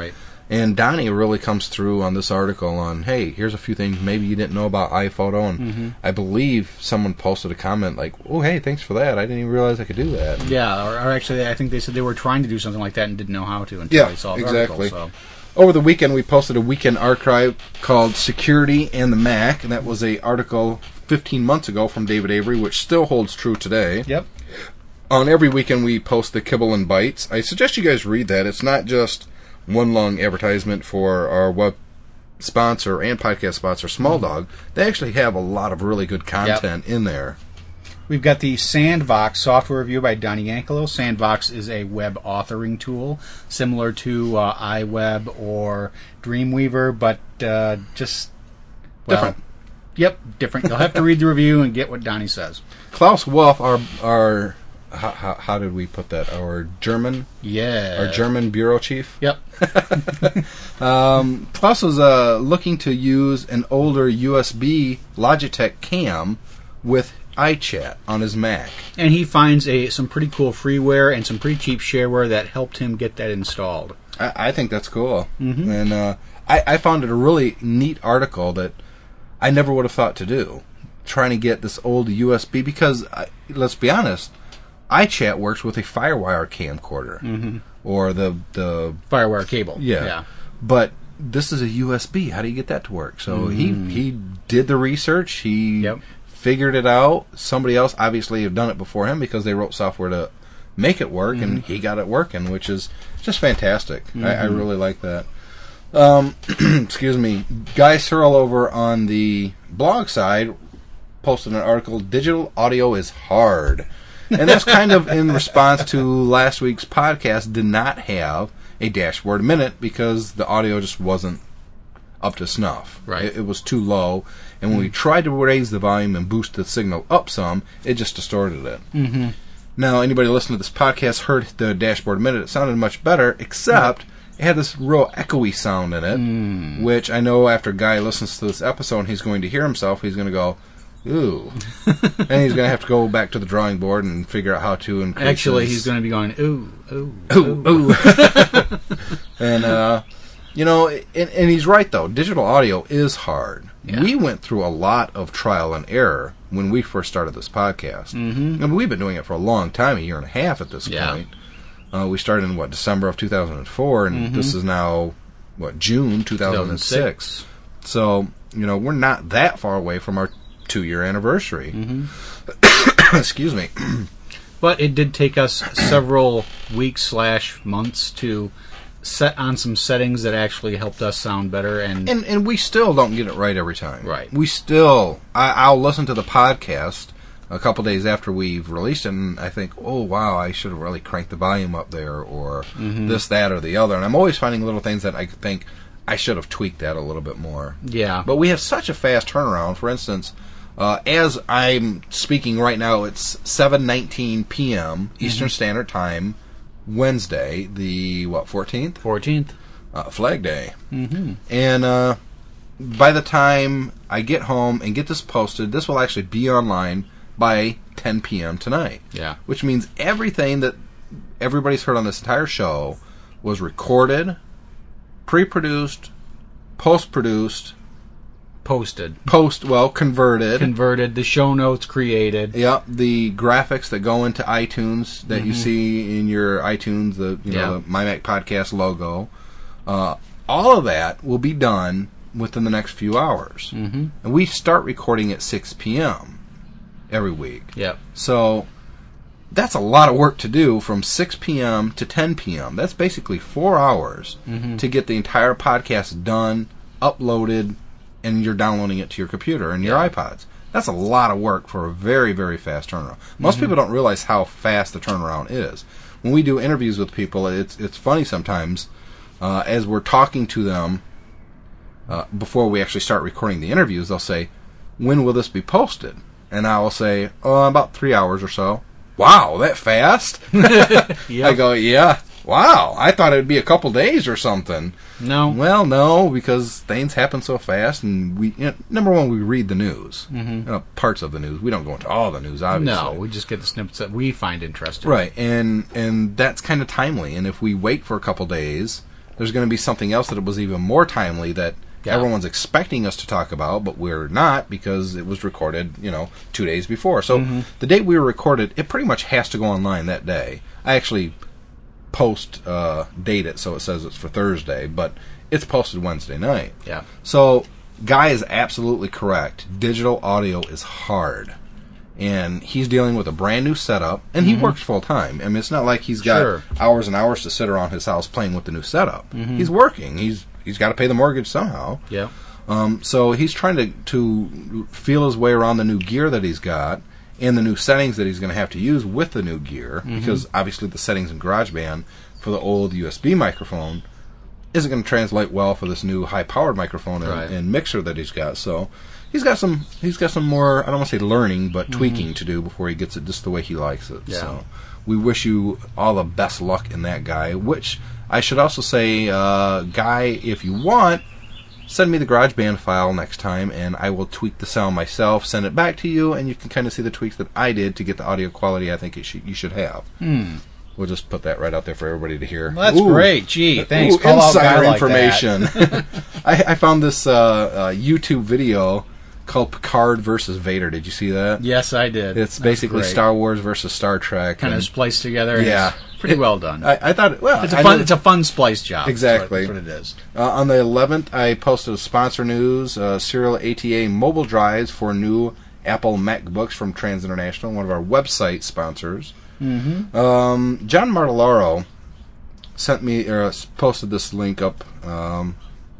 And Donnie really comes through on this article on, hey, here's a few things maybe you didn't know about iPhoto. And Mm-hmm. I believe someone posted a comment like, oh, hey, thanks for that. I didn't even realize I could do that. Yeah, or, or actually, I think they said they were trying to do something like that and didn't know how to until Yeah, they saw the exactly. article. So. Over the weekend, we posted a weekend archive called Security and the Mac, and that was a article fifteen months ago from David Avery, which still holds true today. Yep. On every weekend, we post the Kibble and Bites. I suggest you guys read that. It's not just one long advertisement for our web sponsor and podcast sponsor, Small Dog. They actually have a lot of really good content yep. in there. We've got the Sandvox software review by Donnie Yankelo. Sandvox is a web authoring tool similar to uh, iWeb or Dreamweaver, but uh, just well, different. Yep, different. You'll have to read the review and get what Donnie says. Klaus Wolf, our our how, how, how did we put that? Our German, yeah, our German bureau chief. Yep. um, Klaus was uh, looking to use an older U S B Logitech cam with iChat on his Mac, and he finds a some pretty cool freeware and some pretty cheap shareware that helped him get that installed. I, I think that's cool, mm-hmm. and uh, I, I found it a really neat article that I never would have thought to do. Trying to get this old U S B because I, let's be honest, iChat works with a FireWire camcorder mm-hmm. or the the FireWire cable. Yeah, yeah. But this is a U S B. How do you get that to work? So mm-hmm. he he did the research. He yep. figured it out. Somebody else obviously have done it before him because they wrote software to make it work, mm-hmm. and he got it working, which is just fantastic. Mm-hmm. I, I really like that. Um, excuse me. Guy Searle over on the blog side posted an article, Digital Audio is Hard. And that's kind of in response to last week's podcast did not have a dashboard minute because the audio just wasn't up to snuff. Right. It, it was too low. And when mm. we tried to raise the volume and boost the signal up some, it just distorted it. Mm-hmm. Now, anybody listening to this podcast heard the dashboard minute. It sounded much better, except mm. it had this real echoey sound in it, mm. which I know after Guy listens to this episode, he's going to hear himself. He's going to go, ooh. And he's going to have to go back to the drawing board and figure out how to increase Actually, his... he's going to be going, ooh, ooh, ooh, ooh. ooh. And, uh, you know, and, and he's right, though. Digital audio is hard. Yeah. We went through a lot of trial and error when we first started this podcast. Mm-hmm. I mean, we've been doing it for a long time, a year and a half at this yeah. point. Uh, we started in, what, December of two thousand four, and mm-hmm. this is now, what, June two thousand six. two thousand six. So, you know, we're not that far away from our two-year anniversary. Mm-hmm. Excuse me. But it did take us several weeks slash months to set on some settings that actually helped us sound better. And and, and we still don't get it right every time. Right. We still... I, I'll listen to the podcast a couple days after we've released it, and I think, oh, wow, I should have really cranked the volume up there, or mm-hmm. this, that, or the other. And I'm always finding little things that I think I should have tweaked that a little bit more. Yeah. But we have such a fast turnaround. For instance... Uh, as I'm speaking right now, it's seven nineteen p.m. Eastern mm-hmm. Standard Time, Wednesday, the, what, fourteenth? fourteenth. Uh, Flag Day. Mm-hmm. And uh, by the time I get home and get this posted, this will actually be online by ten p.m. tonight. Yeah. Which means everything that everybody's heard on this entire show was recorded, pre-produced, post-produced, Posted. Post, well, converted. Converted, the show notes created. Yep, the graphics that go into iTunes that mm-hmm. you see in your iTunes, the you know, yep. the MyMac Podcast logo. Uh, all of that will be done within the next few hours. Mm-hmm. And we start recording at six p.m. every week. Yep. So that's a lot of work to do from six p.m. to ten p.m. That's basically four hours mm-hmm. to get the entire podcast done, uploaded, and you're downloading it to your computer and your yeah. iPods. That's a lot of work for a very, very fast turnaround. Most mm-hmm. people don't realize how fast the turnaround is. When we do interviews with people, it's it's funny sometimes, uh, as we're talking to them, uh, before we actually start recording the interviews, they'll say, when will this be posted? And I will say, oh, about three hours or so. Wow, that fast? Yep. I go, yeah. Wow, I thought it would be a couple days or something. No. Well, no, because things happen so fast, and we, you know, number one, we read the news. Mm-hmm. You know, parts of the news. We don't go into all the news, obviously. No, we just get the snippets that we find interesting. Right, and and that's kind of timely. And if we wait for a couple days, there's going to be something else that was even more timely that yeah. everyone's expecting us to talk about, but we're not because it was recorded, you know, two days before. So mm-hmm. the date we were recorded, it pretty much has to go online that day. I actually post uh, date it so it says it's for Thursday, but it's posted Wednesday night. Yeah. So Guy is absolutely correct. Digital audio is hard. And he's dealing with a brand new setup, and mm-hmm. he works full time. I mean, it's not like he's got sure. hours and hours to sit around his house playing with the new setup. Mm-hmm. He's working. He's he's got to pay the mortgage somehow. Yeah. Um, so he's trying to to feel his way around the new gear that he's got and the new settings that he's going to have to use with the new gear, mm-hmm. because obviously the settings in GarageBand for the old U S B microphone isn't going to translate well for this new high-powered microphone and, right. and mixer that he's got. So he's got some he's got some more, I don't want to say learning, but mm-hmm. tweaking to do before he gets it just the way he likes it. Yeah. So we wish you all the best luck in that, Guy. Which I should also say, uh, Guy, if you want, send me the GarageBand file next time, and I will tweak the sound myself, send it back to you, and you can kind of see the tweaks that I did to get the audio quality I think it should, you should have. Hmm. We'll just put that right out there for everybody to hear. Well, that's Ooh. great. Gee, thanks. Ooh, Call insider out information. Like that. I, I found this uh, uh, YouTube video called Picard versus Vader. Did you see that? Yes, I did. It's basically Star Wars versus Star Trek. Kind and, of spliced together. Yeah. It's pretty it, well done. I, I thought, well, it's a I fun, know, it's a fun splice job. Exactly. That's what, that's what it is. Uh, on the eleventh, I posted a sponsor news, uh, Serial A T A mobile drives for new Apple MacBooks from Trans International, one of our website sponsors. Mm-hmm. Um, John Martellaro sent me, or uh, posted this link up. Um,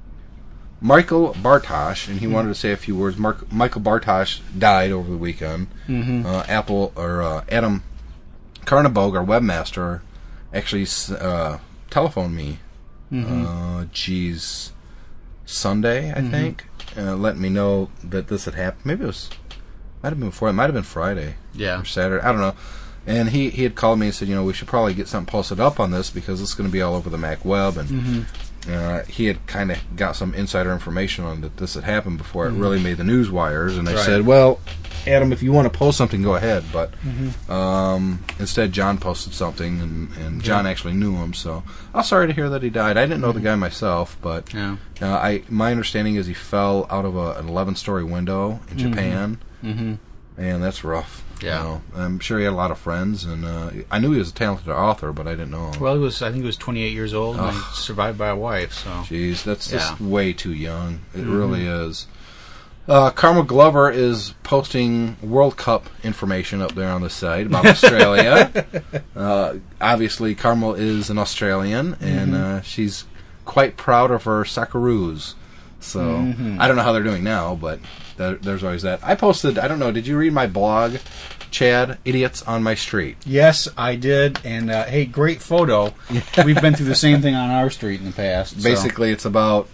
Michael Bartosh, and he mm-hmm. wanted to say a few words. Mark, Michael Bartosh died over the weekend. Mm-hmm. Uh, Apple, or uh, Adam Carnabog, our webmaster, actually uh, telephoned me. Mm-hmm. Uh, geez, Sunday, I mm-hmm. think, uh, letting me know that this had happened. Maybe it was, might have been before. It might have been Friday, yeah, or Saturday. I don't know. And he, he had called me and said, you know, we should probably get something posted up on this because it's going to be all over the Mac web. And mm-hmm. uh, he had kind of got some insider information on that this had happened before mm-hmm. it really made the news wires. And I right. said, well, Adam, if you want to post something, go ahead. But mm-hmm. um, instead, John posted something, and, and John yeah. actually knew him. So I was sorry to hear that he died. I didn't know mm-hmm. the guy myself, but yeah. uh, I my understanding is he fell out of a, an eleven-story window in mm-hmm. Japan. Mm-hmm. And that's rough. Yeah, you know, I'm sure he had a lot of friends, and uh, I knew he was a talented author, but I didn't know him. Well, he was. I think he was twenty-eight years old, and oh. survived by a wife. So, jeez, that's yeah. just way too young. It mm-hmm. really is. Uh, Carmel Glover is posting World Cup information up there on the site about Australia. uh, obviously, Carmel is an Australian, and mm-hmm. uh, she's quite proud of her Socceroos. So mm-hmm. I don't know how they're doing now, but there, there's always that. I posted, I don't know, did you read my blog, Chad? Idiots on My Street. Yes, I did. And uh, hey, great photo. We've been through the same thing on our street in the past. Basically, so. it's about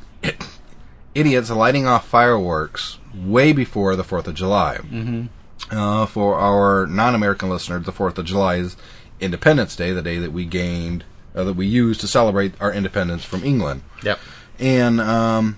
idiots lighting off fireworks way before the fourth of July. Mm-hmm. Uh, for our non-American listeners, the fourth of July is Independence Day, the day that we gained, uh, that we used to celebrate our independence from England. Yep. And um,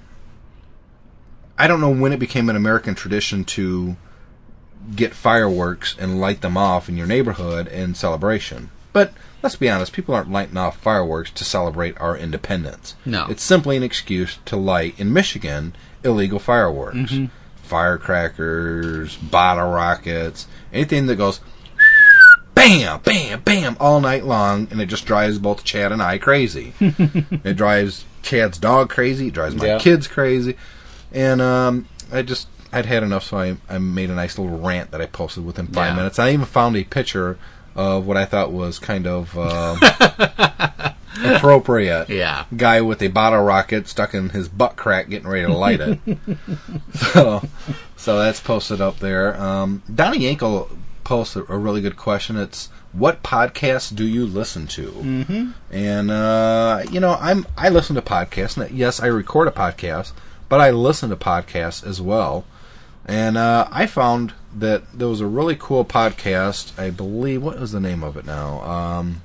I don't know when it became an American tradition to get fireworks and light them off in your neighborhood in celebration. But let's be honest, people aren't lighting off fireworks to celebrate our independence. No. It's simply an excuse to light, in Michigan, illegal fireworks. Mm-hmm. Firecrackers, bottle rockets, anything that goes bam, bam, bam all night long, and it just drives both Chad and I crazy. It drives Chad's dog crazy, it drives my yeah. kids crazy, and um, I just, I'd had enough, so I, I made a nice little rant that I posted within five yeah. minutes. I even found a picture of what I thought was kind of uh, appropriate. Yeah. Guy with a bottle rocket stuck in his butt crack getting ready to light it. so, so that's posted up there. Um, Donnie Yankel posted a really good question. It's, what podcasts do you listen to? Mm-hmm. And, uh, you know, I'm I listen to podcasts. And yes, I record a podcast, but I listen to podcasts as well. And uh, I found that there was a really cool podcast. I believe, what was the name of it now? Um,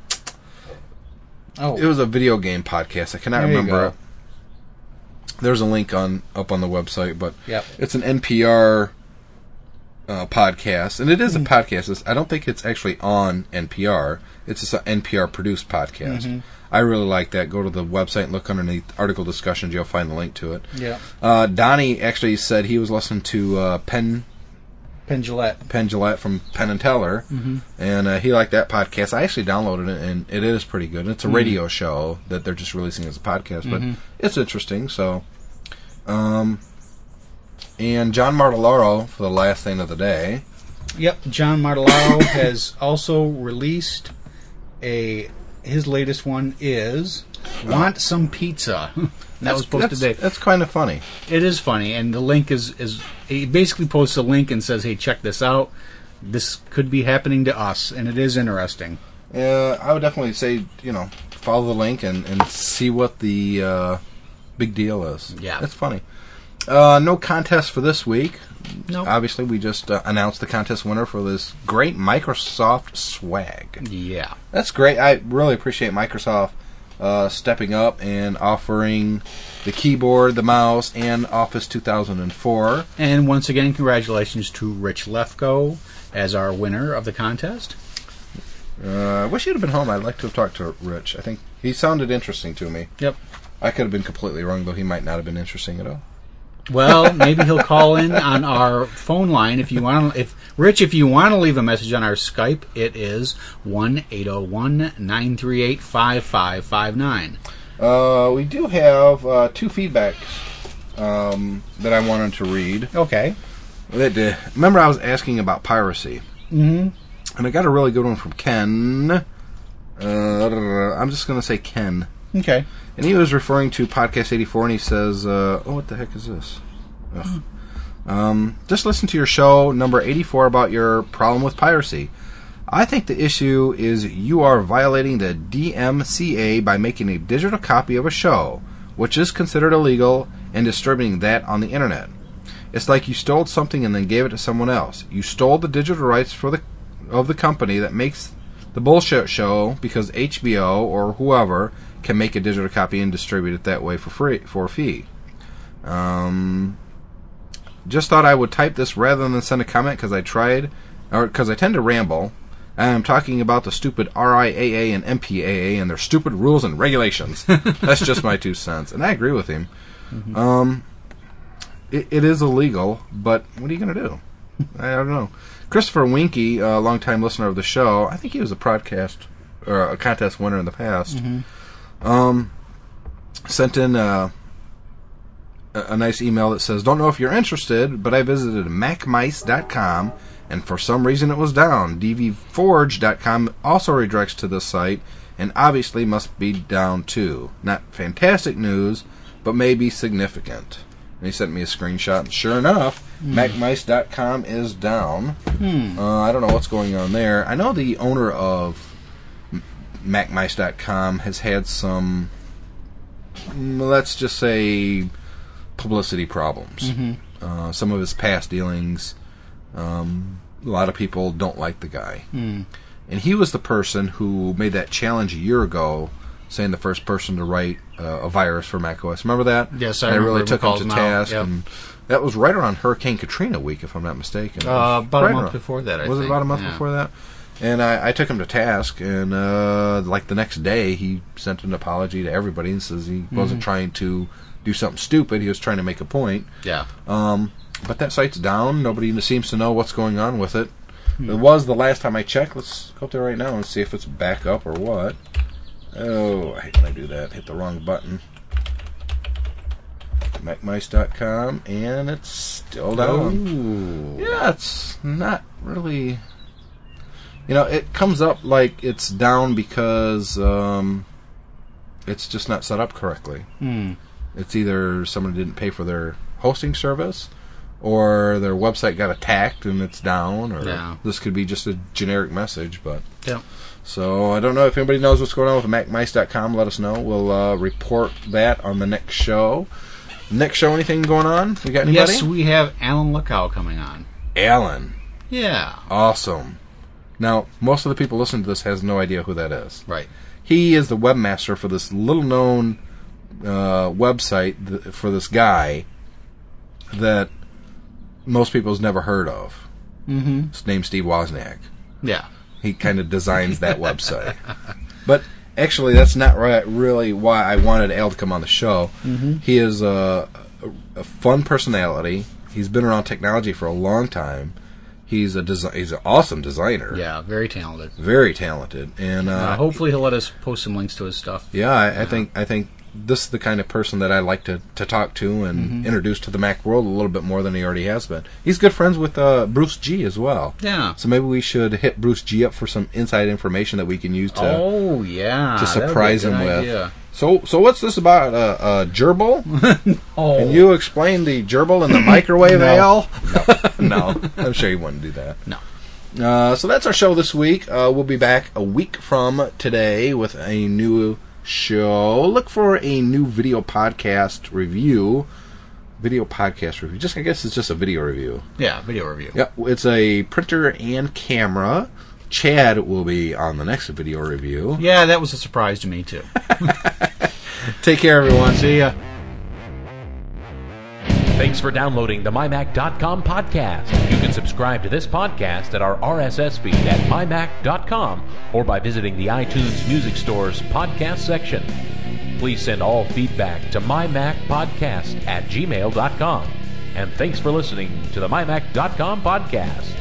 oh, it was a video game podcast. I cannot there remember it. There's a link on up on the website, but yep. it's an N P R uh, podcast, and it is a podcast. It's, I don't think it's actually on N P R. It's just an N P R-produced podcast. Mm-hmm. I really like that. Go to the website and look underneath article discussions. You'll find the link to it. Yeah. Uh, Donnie actually said he was listening to uh, Penn... Penn Jillette. Penn Jillette from Penn and Teller, mm-hmm. and uh, he liked that podcast. I actually downloaded it, and it is pretty good. It's a mm-hmm. radio show that they're just releasing as a podcast, but mm-hmm. it's interesting. So, um, and John Martellaro for the last thing of the day. Yep, John Martellaro has also released a. His latest one is "Want Some Pizza." That was posted that's, today. That's kind of funny. It is funny, and the link is is he basically posts a link and says, "Hey, check this out. This could be happening to us," and it is interesting. Yeah, uh, I would definitely say, you know, follow the link and, and see what the uh, big deal is. Yeah, that's funny. Uh, no contest for this week. No. Nope. Obviously, we just uh, announced the contest winner for this great Microsoft swag. Yeah, that's great. I really appreciate Microsoft uh, stepping up and offering the keyboard, the mouse, and Office two thousand four. And once again, congratulations to Rich Lefko as our winner of the contest. Uh, I wish he'd have been home. I'd like to have talked to Rich. I think he sounded interesting to me. Yep. I could have been completely wrong, though he might not have been interesting at all. Well, maybe he'll call in on our phone line if you want. If Rich, if you want to leave a message on our Skype, it is one eight zero one nine three eight five five five nine. Uh, we do have uh, two feedbacks um, that I wanted to read. Okay. That, uh, remember, I was asking about piracy. Mm-hmm. And I got a really good one from Ken. Uh, I'm just going to say Ken. Okay. And he was referring to Podcast eighty-four, and he says, uh, oh, what the heck is this? Ugh. Um, just listen to your show, number eighty-four, about your problem with piracy. I think the issue is you are violating the D M C A by making a digital copy of a show, which is considered illegal, and distributing that on the internet. It's like you stole something and then gave it to someone else. You stole the digital rights for the of the company that makes the bullshit show because H B O or whoever can make a digital copy and distribute it that way for free for a fee. Um, just thought I would type this rather than send a comment because I tried, or because I tend to ramble. And I'm talking about the stupid R I A A and M P A A and their stupid rules and regulations. That's just my two cents, and I agree with him. Mm-hmm. Um, it, it is illegal, but what are you going to do? I don't know. Christopher Winky, a longtime listener of the show, I think he was a podcast or a contest winner in the past. Mm-hmm. Um, sent in a, a nice email that says, "Don't know if you're interested, but I visited mac mice dot com, and for some reason it was down. d v forge dot com also redirects to this site, and obviously must be down too. Not fantastic news, but maybe significant." And he sent me a screenshot, and sure enough, mm. mac mice dot com is down. Hmm. Uh, I don't know what's going on there. I know the owner of mac mice dot com has had some, let's just say, publicity problems. Mm-hmm. Uh, some of his past dealings, um, a lot of people don't like the guy. Mm. And he was the person who made that challenge a year ago, saying the first person to write uh, a virus for macOS. Remember that? Yes, I and remember. really took him to now. task. Yep. And that was right around Hurricane Katrina week, if I'm not mistaken. Uh, about right a month around. before that, I was think. it about a month yeah. before that? And I, I took him to task, and uh, like the next day, he sent an apology to everybody and says he mm-hmm. wasn't trying to do something stupid. He was trying to make a point. Yeah. Um, but that site's down. Nobody seems to know what's going on with it. Mm-hmm. It was the last time I checked. Let's go up there right now and see if it's back up or what. Oh, I hate when I do that. Hit the wrong button. mac mice dot com, and it's still down. Ooh. Yeah, it's not really... You know, it comes up like it's down because um, it's just not set up correctly. Mm. It's either someone didn't pay for their hosting service, or their website got attacked and it's down, or yeah. this could be just a generic message. But yeah. So I don't know if anybody knows what's going on with mac mice dot com. Let us know. We'll uh, report that on the next show. Next show, anything going on? We got anybody? Yes, we have Alan Luckow coming on. Alan. Yeah. Awesome. Now, most of the people listening to this has no idea who that is. Right. He is the webmaster for this little-known uh, website th- for this guy that most people has never heard of. Mm-hmm. His name's Steve Wozniak. Yeah. He kind of designs that website. But actually, that's not right, really why I wanted Al to come on the show. Mm-hmm. He is a, a, a fun personality. He's been around technology for a long time. He's a desi- he's an awesome designer. Yeah, very talented. Very talented, and uh, uh, hopefully he'll let us post some links to his stuff. Yeah, I, yeah. I think I think this is the kind of person that I like to, to talk to and mm-hmm. introduce to the Mac world a little bit more than he already has been. He's good friends with uh, Bruce G as well. Yeah. So maybe we should hit Bruce G up for some inside information that we can use to oh yeah to surprise him idea. with. So so what's this about? Uh, uh, gerbil? oh. Can you explain the gerbil and the microwave, no. Al? No, no. I'm sure you wouldn't do that. No. Uh, so that's our show this week. Uh, we'll be back a week from today with a new show. Look for a new video podcast review. Video podcast review. Just I guess it's just a video review. Yeah, video review. Yep, it's a printer and camera. Chad will be on the next video review. Yeah, that was a surprise to me too. Take care, everyone. See ya. Thanks for downloading the my mac dot com podcast. You can subscribe to this podcast at our R S S feed at my mac dot com or by visiting the iTunes Music Store's podcast section. Please send all feedback to my mac podcast at gmail dot com. And thanks for listening to the my mac dot com podcast.